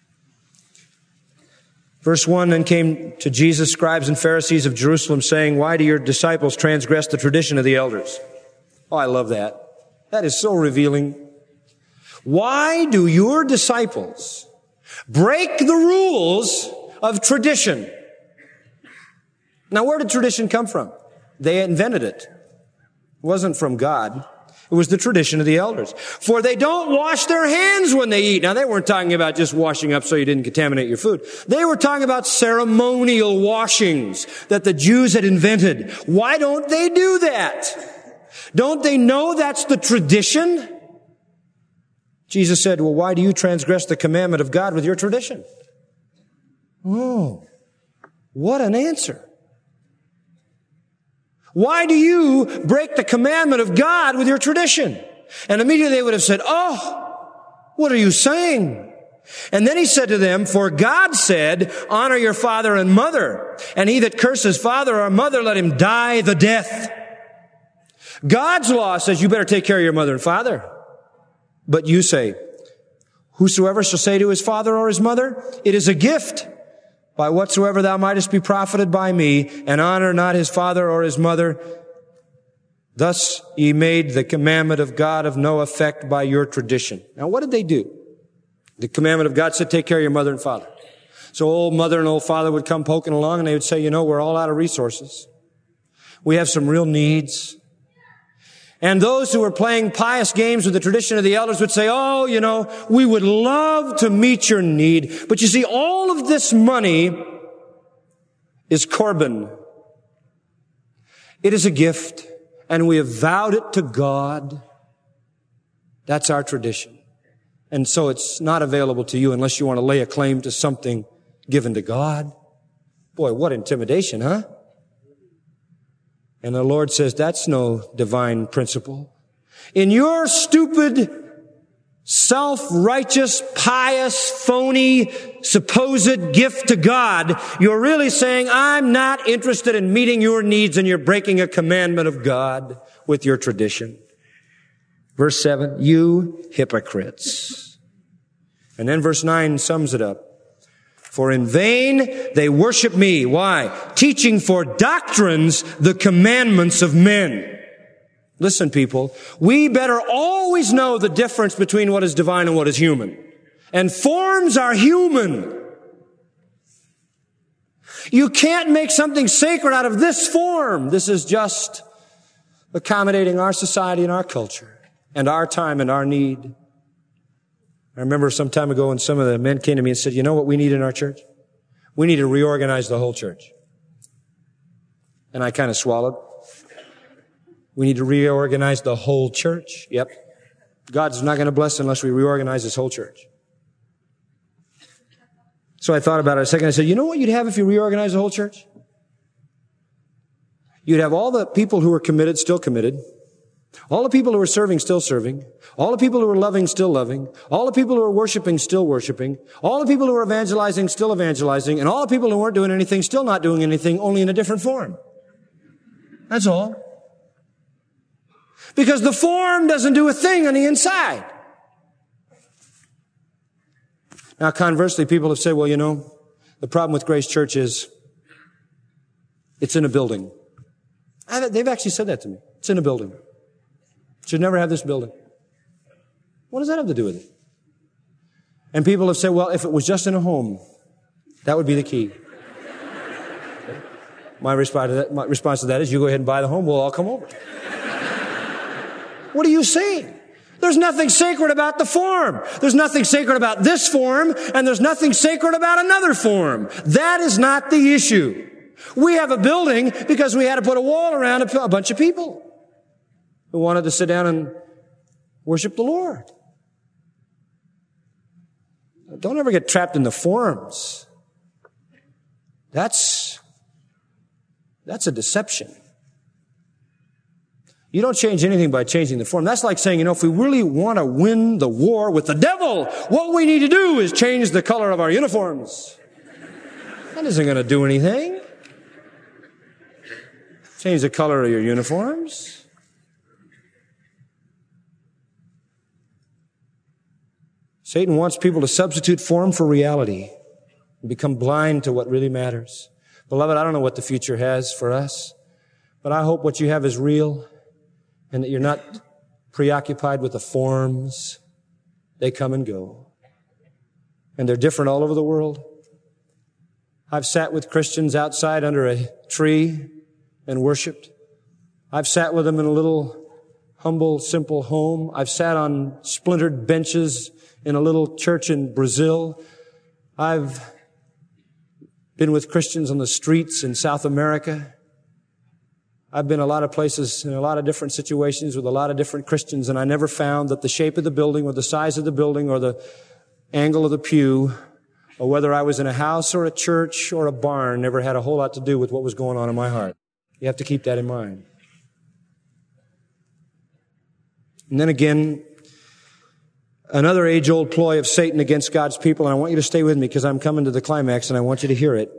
Verse 1, then came to Jesus scribes and Pharisees of Jerusalem, saying, why do your disciples transgress the tradition of the elders? Oh, I love that. That is so revealing. Why do your disciples break the rules of tradition? Now, where did tradition come from? They invented it. It wasn't from God. It was the tradition of the elders. For they don't wash their hands when they eat. Now, they weren't talking about just washing up so you didn't contaminate your food. They were talking about ceremonial washings that the Jews had invented. Why don't they do that? Don't they know that's the tradition? Jesus said, well, why do you transgress the commandment of God with your tradition? Oh, what an answer. Why do you break the commandment of God with your tradition? And immediately they would have said, oh, what are you saying? And then he said to them, for God said, honor your father and mother, and he that curses father or mother, let him die the death. God's law says you better take care of your mother and father. But you say, whosoever shall say to his father or his mother, it is a gift by whatsoever thou mightest be profited by me, and honor not his father or his mother. Thus ye made the commandment of God of no effect by your tradition. Now what did they do? The commandment of God said, take care of your mother and father. So old mother and old father would come poking along and they would say, you know, we're all out of resources. We have some real needs. And those who were playing pious games with the tradition of the elders would say, oh, you know, we would love to meet your need. But you see, all of this money is Corban. It is a gift, and we have vowed it to God. That's our tradition. And so it's not available to you unless you want to lay a claim to something given to God. Boy, what intimidation, huh? And the Lord says, that's no divine principle. In your stupid self-righteous, pious, phony, supposed gift to God, you're really saying, I'm not interested in meeting your needs, and you're breaking a commandment of God with your tradition. Verse 7, you hypocrites. And then verse 9 sums it up. For in vain they worship me. Why? Teaching for doctrines the commandments of men. Listen, people, we better always know the difference between what is divine and what is human. And forms are human. You can't make something sacred out of this form. This is just accommodating our society and our culture and our time and our need. I remember some time ago when some of the men came to me and said, you know what we need in our church? We need to reorganize the whole church. And I kind of swallowed. We need to reorganize the whole church. Yep. God's not going to bless unless we reorganize this whole church. So I thought about it a second. I said, you know what you'd have if you reorganize the whole church? You'd have all the people who are committed still committed. All the people who are serving still serving. All the people who are loving still loving. All the people who are worshiping still worshiping. All the people who are evangelizing still evangelizing. And all the people who weren't doing anything still not doing anything, only in a different form. That's all. Because the form doesn't do a thing on the inside. Now, conversely, people have said, well, you know, the problem with Grace Church is it's in a building. They've actually said that to me. It's in a building. Should never have this building. What does that have to do with it? And people have said, well, if it was just in a home, that would be the key. My response to that is, you go ahead and buy the home, we'll all come over. What are you saying? There's nothing sacred about the form. There's nothing sacred about this form, and there's nothing sacred about another form. That is not the issue. We have a building because we had to put a wall around a bunch of people who wanted to sit down and worship the Lord. Don't ever get trapped in the forms. That's a deception. You don't change anything by changing the form. That's like saying, you know, if we really want to win the war with the devil, what we need to do is change the color of our uniforms. That isn't going to do anything. Change the color of your uniforms. Satan wants people to substitute form for reality and become blind to what really matters. Beloved, I don't know what the future has for us, but I hope what you have is real and that you're not preoccupied with the forms. They come and go. And they're different all over the world. I've sat with Christians outside under a tree and worshiped. I've sat with them in a little humble, simple home. I've sat on splintered benches in a little church in Brazil. I've been with Christians on the streets in South America. I've been a lot of places in a lot of different situations with a lot of different Christians, and I never found that the shape of the building or the size of the building or the angle of the pew or whether I was in a house or a church or a barn never had a whole lot to do with what was going on in my heart. You have to keep that in mind. And then again, another age-old ploy of Satan against God's people, and I want you to stay with me because I'm coming to the climax and I want you to hear it,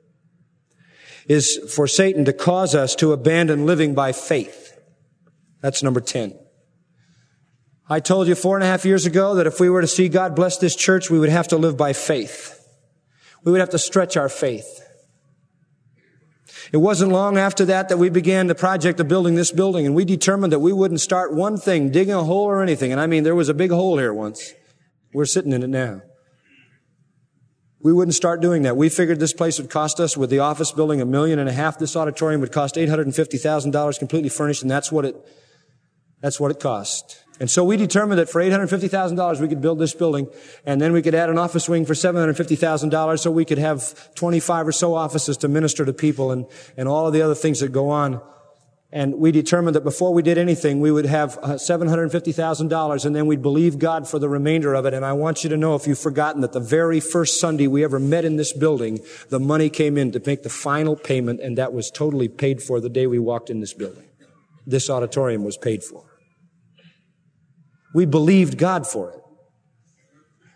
is for Satan to cause us to abandon living by faith. That's number 10. I told you 4.5 years ago that if we were to see God bless this church, we would have to live by faith. We would have to stretch our faith. It wasn't long after that we began the project of building this building, and we determined that we wouldn't start one thing, digging a hole or anything. And I mean, there was a big hole here once. We're sitting in it now. We wouldn't start doing that. We figured this place would cost us, with the office building, $1.5 million. This auditorium would cost $850,000 completely furnished, and that's what it cost. And so we determined that for $850,000 we could build this building, and then we could add an office wing for $750,000 so we could have 25 or so offices to minister to people and all of the other things that go on. And we determined that before we did anything, we would have $750,000, and then we'd believe God for the remainder of it. And I want you to know, if you've forgotten, that the very first Sunday we ever met in this building, the money came in to make the final payment, and that was totally paid for the day we walked in this building. This auditorium was paid for. We believed God for it.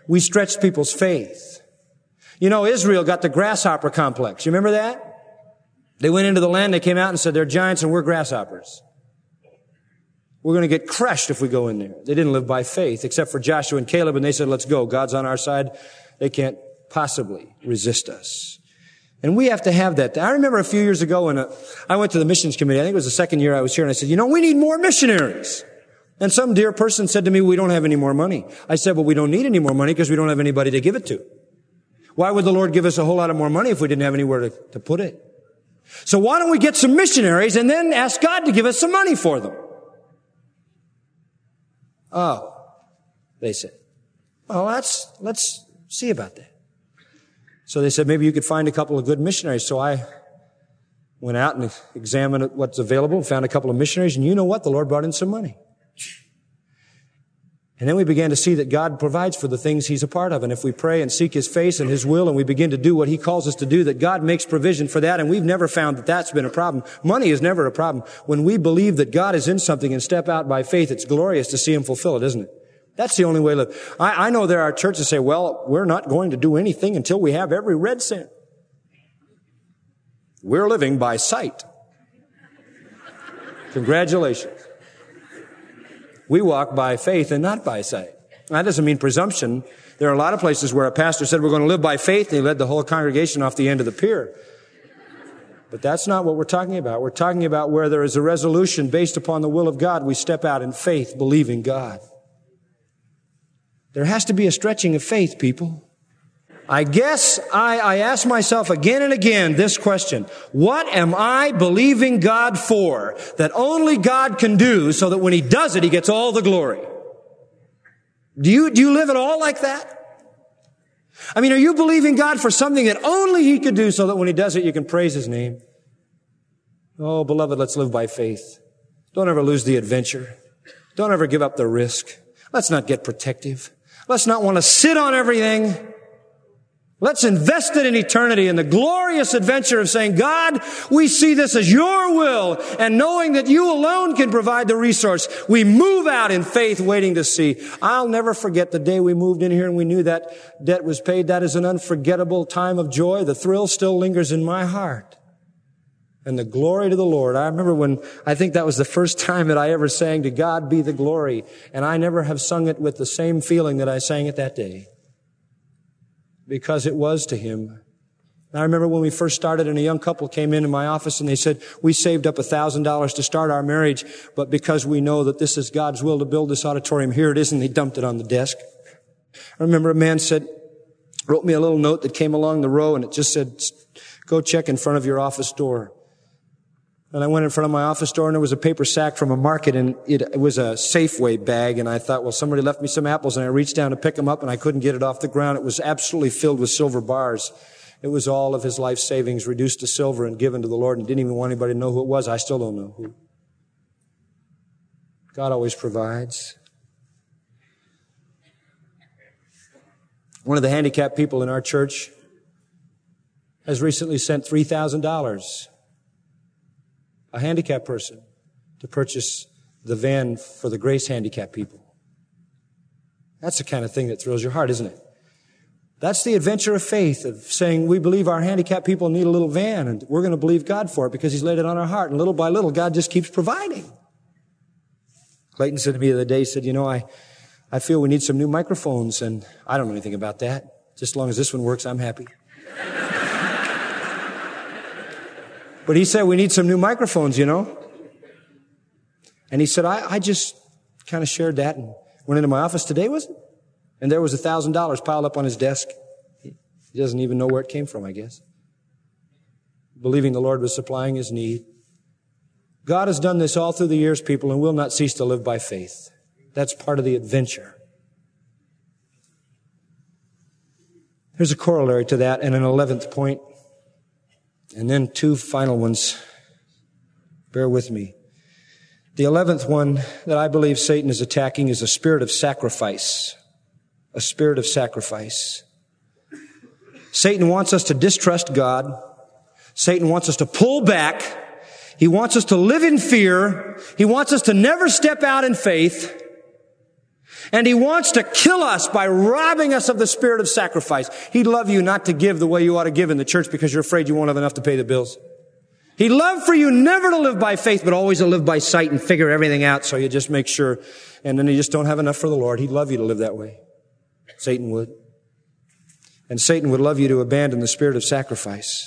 We stretched people's faith. You know, Israel got the grasshopper complex. You remember that? They went into the land, they came out and said, they're giants and we're grasshoppers. We're going to get crushed if we go in there. They didn't live by faith, except for Joshua and Caleb, and they said, let's go. God's on our side. They can't possibly resist us. And we have to have that. I remember a few years ago when I went to the missions committee. I think it was the second year I was here, and I said, we need more missionaries. And some dear person said to me, we don't have any more money. I said, well, we don't need any more money because we don't have anybody to give it to. Why would the Lord give us a whole lot of more money if we didn't have anywhere to put it? So why don't we get some missionaries and then ask God to give us some money for them? Oh, they said, well, let's see about that. So they said, maybe you could find a couple of good missionaries. So I went out and examined what's available, found a couple of missionaries, and you know what? The Lord brought in some money. And then we began to see that God provides for the things He's a part of. And if we pray and seek His face and His will and we begin to do what He calls us to do, that God makes provision for that. And we've never found that that's been a problem. Money is never a problem. When we believe that God is in something and step out by faith, it's glorious to see Him fulfill it, isn't it? That's the only way to live. I know there are churches that say, well, we're not going to do anything until we have every red cent. We're living by sight. Congratulations. We walk by faith and not by sight. That doesn't mean presumption. There are a lot of places where a pastor said we're going to live by faith, and he led the whole congregation off the end of the pier. But that's not what we're talking about. We're talking about where there is a resolution based upon the will of God. We step out in faith, believing God. There has to be a stretching of faith, people. I guess I ask myself again and again this question. What am I believing God for that only God can do so that when He does it, He gets all the glory? Do you live at all like that? I mean, are you believing God for something that only He could do so that when He does it, you can praise His name? Oh, beloved, let's live by faith. Don't ever lose the adventure. Don't ever give up the risk. Let's not get protective. Let's not want to sit on everything. Let's invest it in eternity in the glorious adventure of saying, God, we see this as your will, and knowing that you alone can provide the resource, we move out in faith waiting to see. I'll never forget the day we moved in here and we knew that debt was paid. That is an unforgettable time of joy. The thrill still lingers in my heart. And the glory to the Lord. I remember when, I think that was the first time that I ever sang To God Be the Glory. And I never have sung it with the same feeling that I sang it that day. Because it was to Him. And I remember when we first started and a young couple came into my office and they said, we saved up $1,000 to start our marriage, but because we know that this is God's will to build this auditorium, here it is, and they dumped it on the desk. I remember a man wrote me a little note that came along the row and it just said, go check in front of your office door. And I went in front of my office door and there was a paper sack from a market and it was a Safeway bag. And I thought, well, somebody left me some apples, and I reached down to pick them up and I couldn't get it off the ground. It was absolutely filled with silver bars. It was all of his life savings reduced to silver and given to the Lord, and didn't even want anybody to know who it was. I still don't know who. God always provides. One of the handicapped people in our church has recently sent $3,000, a handicapped person, to purchase the van for the Grace handicapped people. That's the kind of thing that thrills your heart, isn't it? That's the adventure of faith, of saying we believe our handicapped people need a little van, and we're going to believe God for it because He's laid it on our heart. And little by little, God just keeps providing. Clayton said to me the other day, he said, I feel we need some new microphones, and I don't know anything about that. Just as long as this one works, I'm happy. But he said, we need some new microphones, And he said, I just kind of shared that and went into my office today, was it? And there was $1,000 piled up on his desk. He doesn't even know where it came from, I guess. Believing the Lord was supplying his need. God has done this all through the years, people, and will not cease to live by faith. That's part of the adventure. There's a corollary to that and an 11th point. And then two final ones. Bear with me. The 11th one that I believe Satan is attacking is a spirit of sacrifice. A spirit of sacrifice. Satan wants us to distrust God. Satan wants us to pull back. He wants us to live in fear. He wants us to never step out in faith. And he wants to kill us by robbing us of the spirit of sacrifice. He'd love you not to give the way you ought to give in the church because you're afraid you won't have enough to pay the bills. He'd love for you never to live by faith, but always to live by sight and figure everything out so you just make sure, and then you just don't have enough for the Lord. He'd love you to live that way. Satan would. And Satan would love you to abandon the spirit of sacrifice.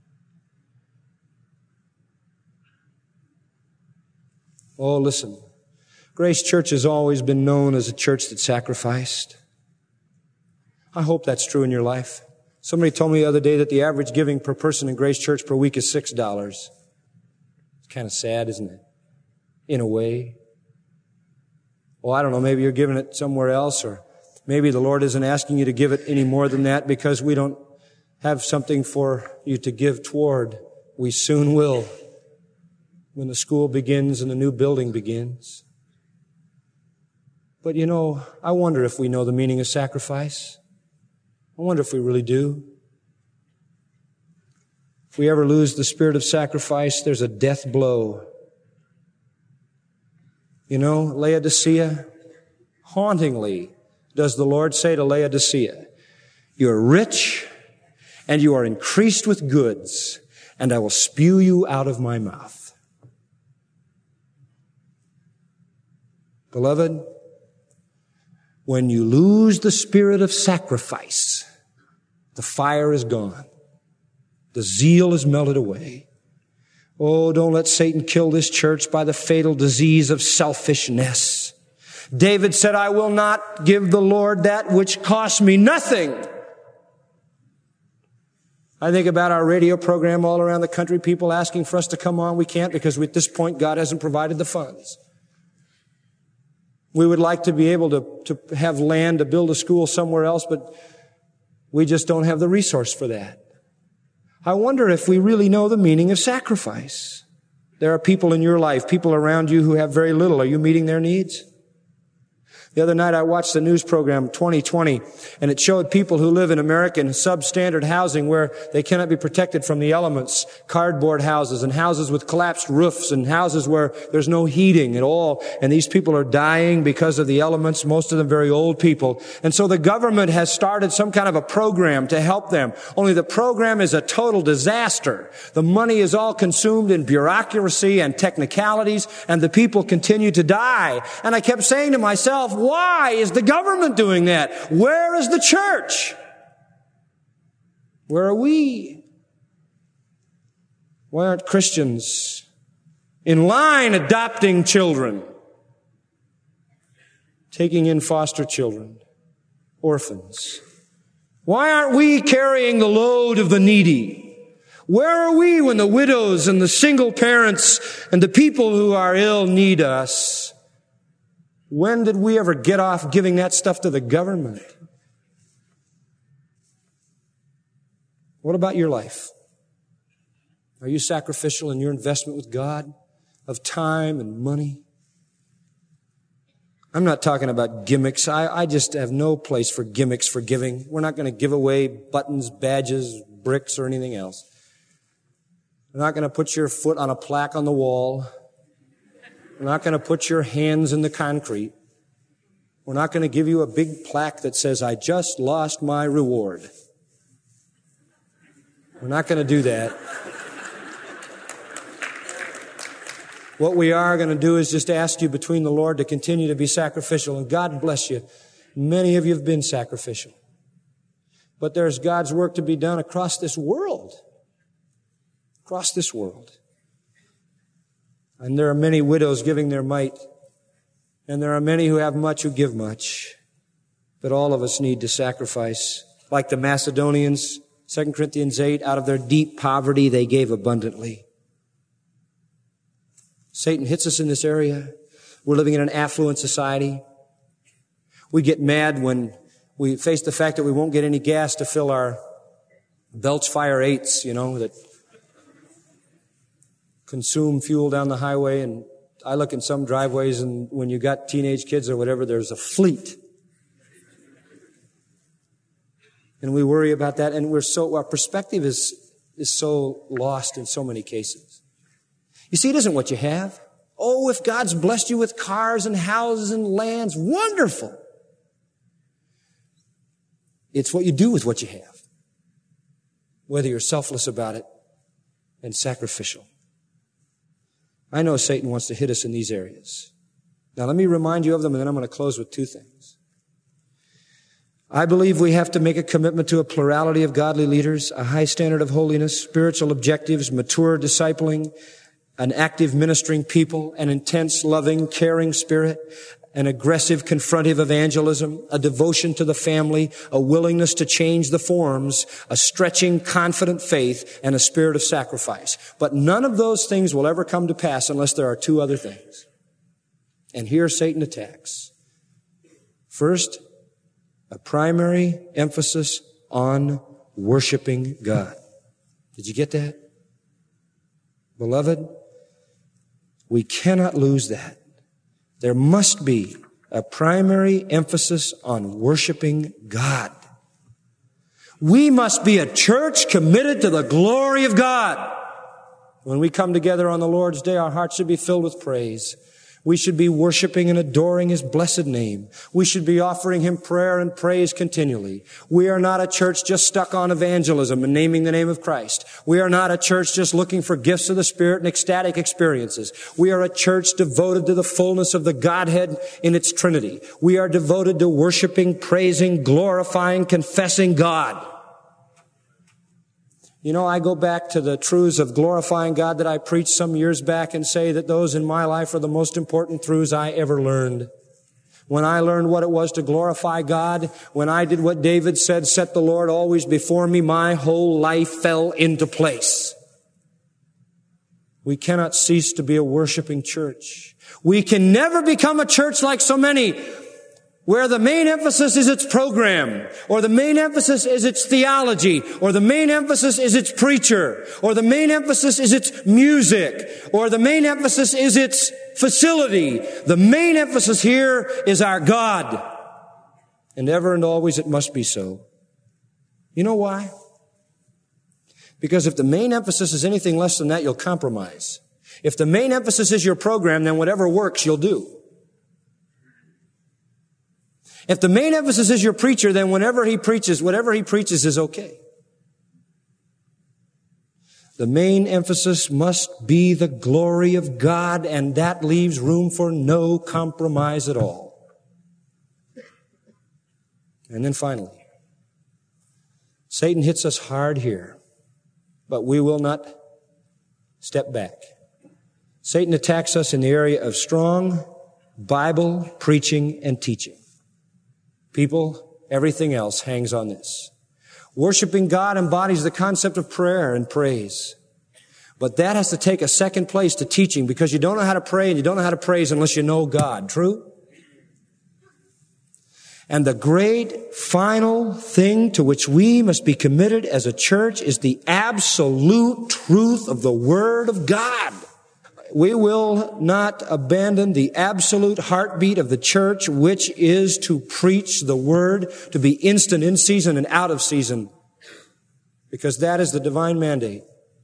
Oh, listen. Grace Church has always been known as a church that sacrificed. I hope that's true in your life. Somebody told me the other day that the average giving per person in Grace Church per week is $6. It's kind of sad, isn't it? In a way. Well, I don't know, maybe you're giving it somewhere else, or maybe the Lord isn't asking you to give it any more than that because we don't have something for you to give toward. We soon will when the school begins and the new building begins. But I wonder if we know the meaning of sacrifice. I wonder if we really do. If we ever lose the spirit of sacrifice, there's a death blow. Laodicea, hauntingly does the Lord say to Laodicea, "You are rich and you are increased with goods, and I will spew you out of my mouth." Beloved, when you lose the spirit of sacrifice, the fire is gone. The zeal is melted away. Oh, don't let Satan kill this church by the fatal disease of selfishness. David said, "I will not give the Lord that which costs me nothing." I think about our radio program all around the country, people asking for us to come on. We can't because at this point God hasn't provided the funds. We would like to be able to have land to build a school somewhere else, but we just don't have the resource for that. I wonder if we really know the meaning of sacrifice. There are people in your life, people around you who have very little. Are you meeting their needs? The other night I watched the news program 2020, and it showed people who live in American substandard housing where they cannot be protected from the elements, cardboard houses and houses with collapsed roofs and houses where there's no heating at all. And these people are dying because of the elements, most of them very old people. And so the government has started some kind of a program to help them. Only the program is a total disaster. The money is all consumed in bureaucracy and technicalities, and the people continue to die. And I kept saying to myself, why is the government doing that? Where is the church? Where are we? Why aren't Christians in line adopting children, taking in foster children, orphans? Why aren't we carrying the load of the needy? Where are we when the widows and the single parents and the people who are ill need us? When did we ever get off giving that stuff to the government? What about your life? Are you sacrificial in your investment with God of time and money? I'm not talking about gimmicks. I just have no place for gimmicks for giving. We're not going to give away buttons, badges, bricks, or anything else. We're not going to put your foot on a plaque on the wall. We're not going to put your hands in the concrete. We're not going to give you a big plaque that says, "I just lost my reward." We're not going to do that. What we are going to do is just ask you between the Lord to continue to be sacrificial. And God bless you. Many of you have been sacrificial. But there's God's work to be done across this world. Across this world. And there are many widows giving their mite. And there are many who have much who give much. But all of us need to sacrifice. Like the Macedonians, 2 Corinthians 8, out of their deep poverty they gave abundantly. Satan hits us in this area. We're living in an affluent society. We get mad when we face the fact that we won't get any gas to fill our Belch Fire 8s, that consume fuel down the highway. And I look in some driveways, and when you got teenage kids or whatever, there's a fleet. And we worry about that, and our perspective is so lost in so many cases. You see, it isn't what you have. Oh, if God's blessed you with cars and houses and lands, wonderful. It's what you do with what you have, whether you're selfless about it and sacrificial. I know Satan wants to hit us in these areas. Now let me remind you of them, and then I'm going to close with two things. I believe we have to make a commitment to a plurality of godly leaders, a high standard of holiness, spiritual objectives, mature discipling, an active ministering people, an intense, loving, caring spirit, an aggressive, confrontive evangelism, a devotion to the family, a willingness to change the forms, a stretching, confident faith, and a spirit of sacrifice. But none of those things will ever come to pass unless there are two other things. And here Satan attacks. First, a primary emphasis on worshiping God. Did you get that? Beloved, we cannot lose that. There must be a primary emphasis on worshiping God. We must be a church committed to the glory of God. When we come together on the Lord's Day, our hearts should be filled with praise. We should be worshiping and adoring His blessed name. We should be offering Him prayer and praise continually. We are not a church just stuck on evangelism and naming the name of Christ. We are not a church just looking for gifts of the Spirit and ecstatic experiences. We are a church devoted to the fullness of the Godhead in its Trinity. We are devoted to worshiping, praising, glorifying, confessing God. You know, I go back to the truths of glorifying God that I preached some years back and say that those in my life are the most important truths I ever learned. When I learned what it was to glorify God, when I did what David said, set the Lord always before me, my whole life fell into place. We cannot cease to be a worshiping church. We can never become a church like so many where the main emphasis is its program, or the main emphasis is its theology, or the main emphasis is its preacher, or the main emphasis is its music, or the main emphasis is its facility. The main emphasis here is our God. And ever and always it must be so. You know why? Because if the main emphasis is anything less than that, you'll compromise. If the main emphasis is your program, then whatever works, you'll do. If the main emphasis is your preacher, then whatever he preaches is okay. The main emphasis must be the glory of God, and that leaves room for no compromise at all. And then finally, Satan hits us hard here, but we will not step back. Satan attacks us in the area of strong Bible preaching and teaching. People, everything else hangs on this. Worshiping God embodies the concept of prayer and praise. But that has to take a second place to teaching, because you don't know how to pray and you don't know how to praise unless you know God. True? And the great final thing to which we must be committed as a church is the absolute truth of the Word of God. We will not abandon the absolute heartbeat of the church, which is to preach the Word, to be instant in season and out of season, because that is the divine mandate.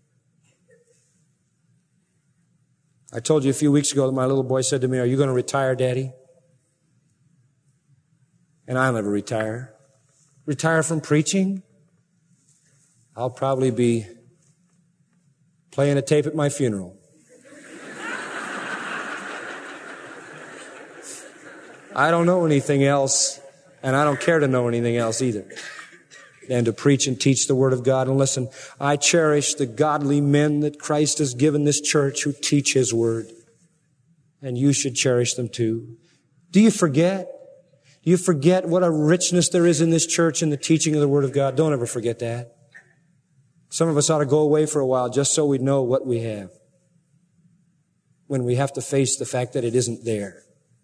I told you a few weeks ago that my little boy said to me, "Are you going to retire, Daddy?" And I'll never retire. Retire from preaching? I'll probably be playing a tape at my funeral. I don't know anything else, and I don't care to know anything else either than to preach and teach the Word of God. And listen, I cherish the godly men that Christ has given this church who teach His Word, and you should cherish them too. Do you forget? Do you forget what a richness there is in this church in the teaching of the Word of God? Don't ever forget that. Some of us ought to go away for a while just so we know what we have when we have to face the fact that it isn't there.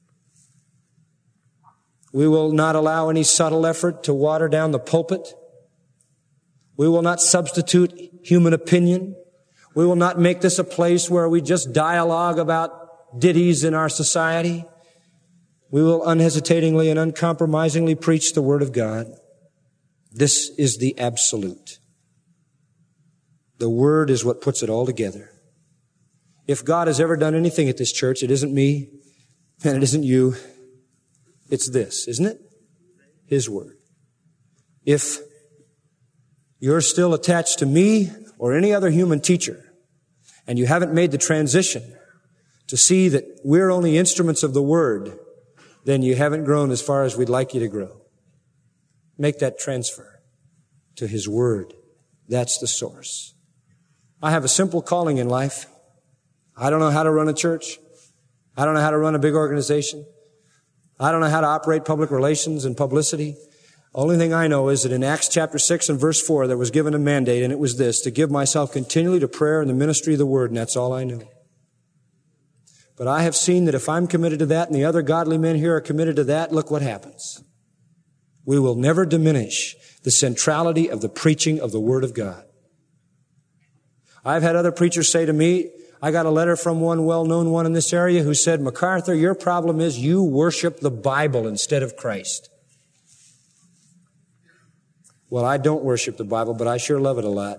We will not allow any subtle effort to water down the pulpit. We will not substitute human opinion. We will not make this a place where we just dialogue about ditties in our society. We will unhesitatingly and uncompromisingly preach the Word of God. This is the absolute. The Word is what puts it all together. If God has ever done anything at this church, it isn't me and it isn't you. It's this, isn't it? His Word. If you're still attached to me or any other human teacher, and you haven't made the transition to see that we're only instruments of the Word, then you haven't grown as far as we'd like you to grow. Make that transfer to His Word. That's the source. I have a simple calling in life. I don't know how to run a church. I don't know how to run a big organization. I don't know how to operate public relations and publicity. Only thing I know is that in Acts chapter 6 and verse 4, there was given a mandate, and it was this, to give myself continually to prayer and the ministry of the Word, and that's all I knew. But I have seen that if I'm committed to that and the other godly men here are committed to that, look what happens. We will never diminish the centrality of the preaching of the Word of God. I've had other preachers say to me, I got a letter from one well-known one in this area who said, MacArthur, your problem is you worship the Bible instead of Christ. Well, I don't worship the Bible, but I sure love it a lot.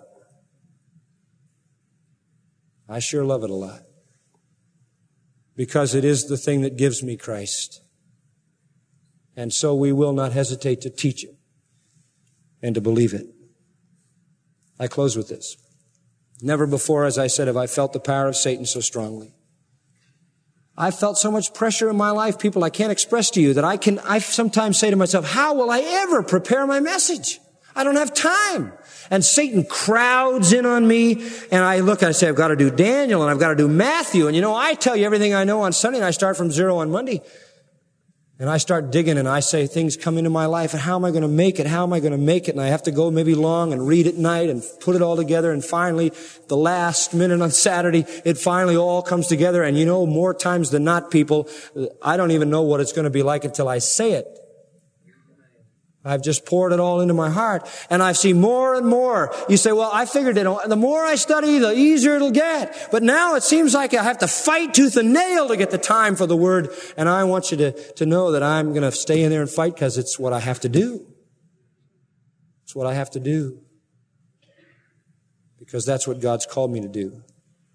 I sure love it a lot. Because it is the thing that gives me Christ. And so we will not hesitate to teach it and to believe it. I close with this. Never before, as I said, have I felt the power of Satan so strongly. I've felt so much pressure in my life, people, I can't express to you that I sometimes say to myself, how will I ever prepare my message? I don't have time. And Satan crowds in on me, and I look and I say, I've got to do Daniel, and I've got to do Matthew, and I tell you everything I know on Sunday, and I start from zero on Monday. And I start digging, and I say things come into my life, and how am I going to make it? How am I going to make it? And I have to go maybe long and read at night and put it all together, and finally, the last minute on Saturday, it finally all comes together, and more times than not, people, I don't even know what it's going to be like until I say it. I've just poured it all into my heart, and I see more and more. You say, well, I figured the more I study, the easier it'll get. But now it seems like I have to fight tooth and nail to get the time for the Word. And I want you to know that I'm going to stay in there and fight because it's what I have to do. It's what I have to do. Because that's what God's called me to do.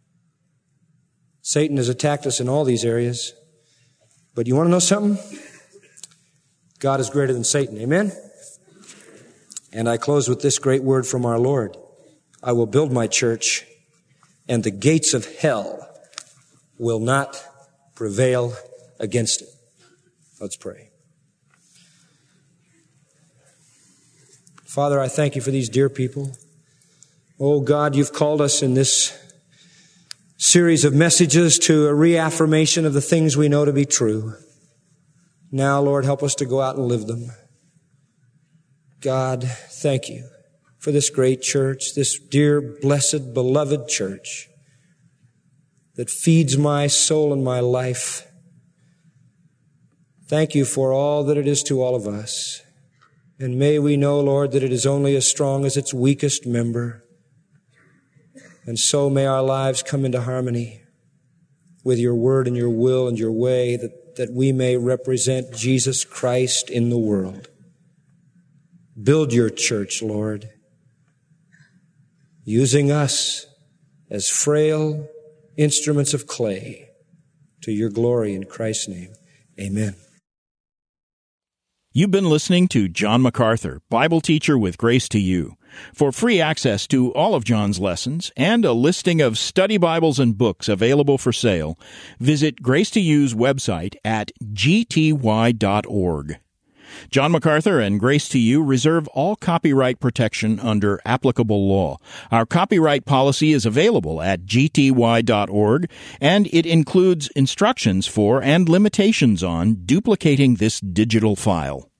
Satan has attacked us in all these areas. But you want to know something? God is greater than Satan. Amen? And I close with this great word from our Lord. I will build my church, and the gates of hell will not prevail against it. Let's pray. Father, I thank you for these dear people. Oh God, you've called us in this series of messages to a reaffirmation of the things we know to be true. Now, Lord, help us to go out and live them. God, thank you for this great church, this dear, blessed, beloved church that feeds my soul and my life. Thank you for all that it is to all of us. And may we know, Lord, that it is only as strong as its weakest member. And so may our lives come into harmony with your word and your will and your way, that we may represent Jesus Christ in the world. Build your church, Lord, using us as frail instruments of clay to your glory in Christ's name. Amen. You've been listening to John MacArthur, Bible teacher with Grace to You. For free access to all of John's lessons and a listing of study Bibles and books available for sale, visit Grace to You's website at gty.org. John MacArthur and Grace to You reserve all copyright protection under applicable law. Our copyright policy is available at gty.org, and it includes instructions for and limitations on duplicating this digital file.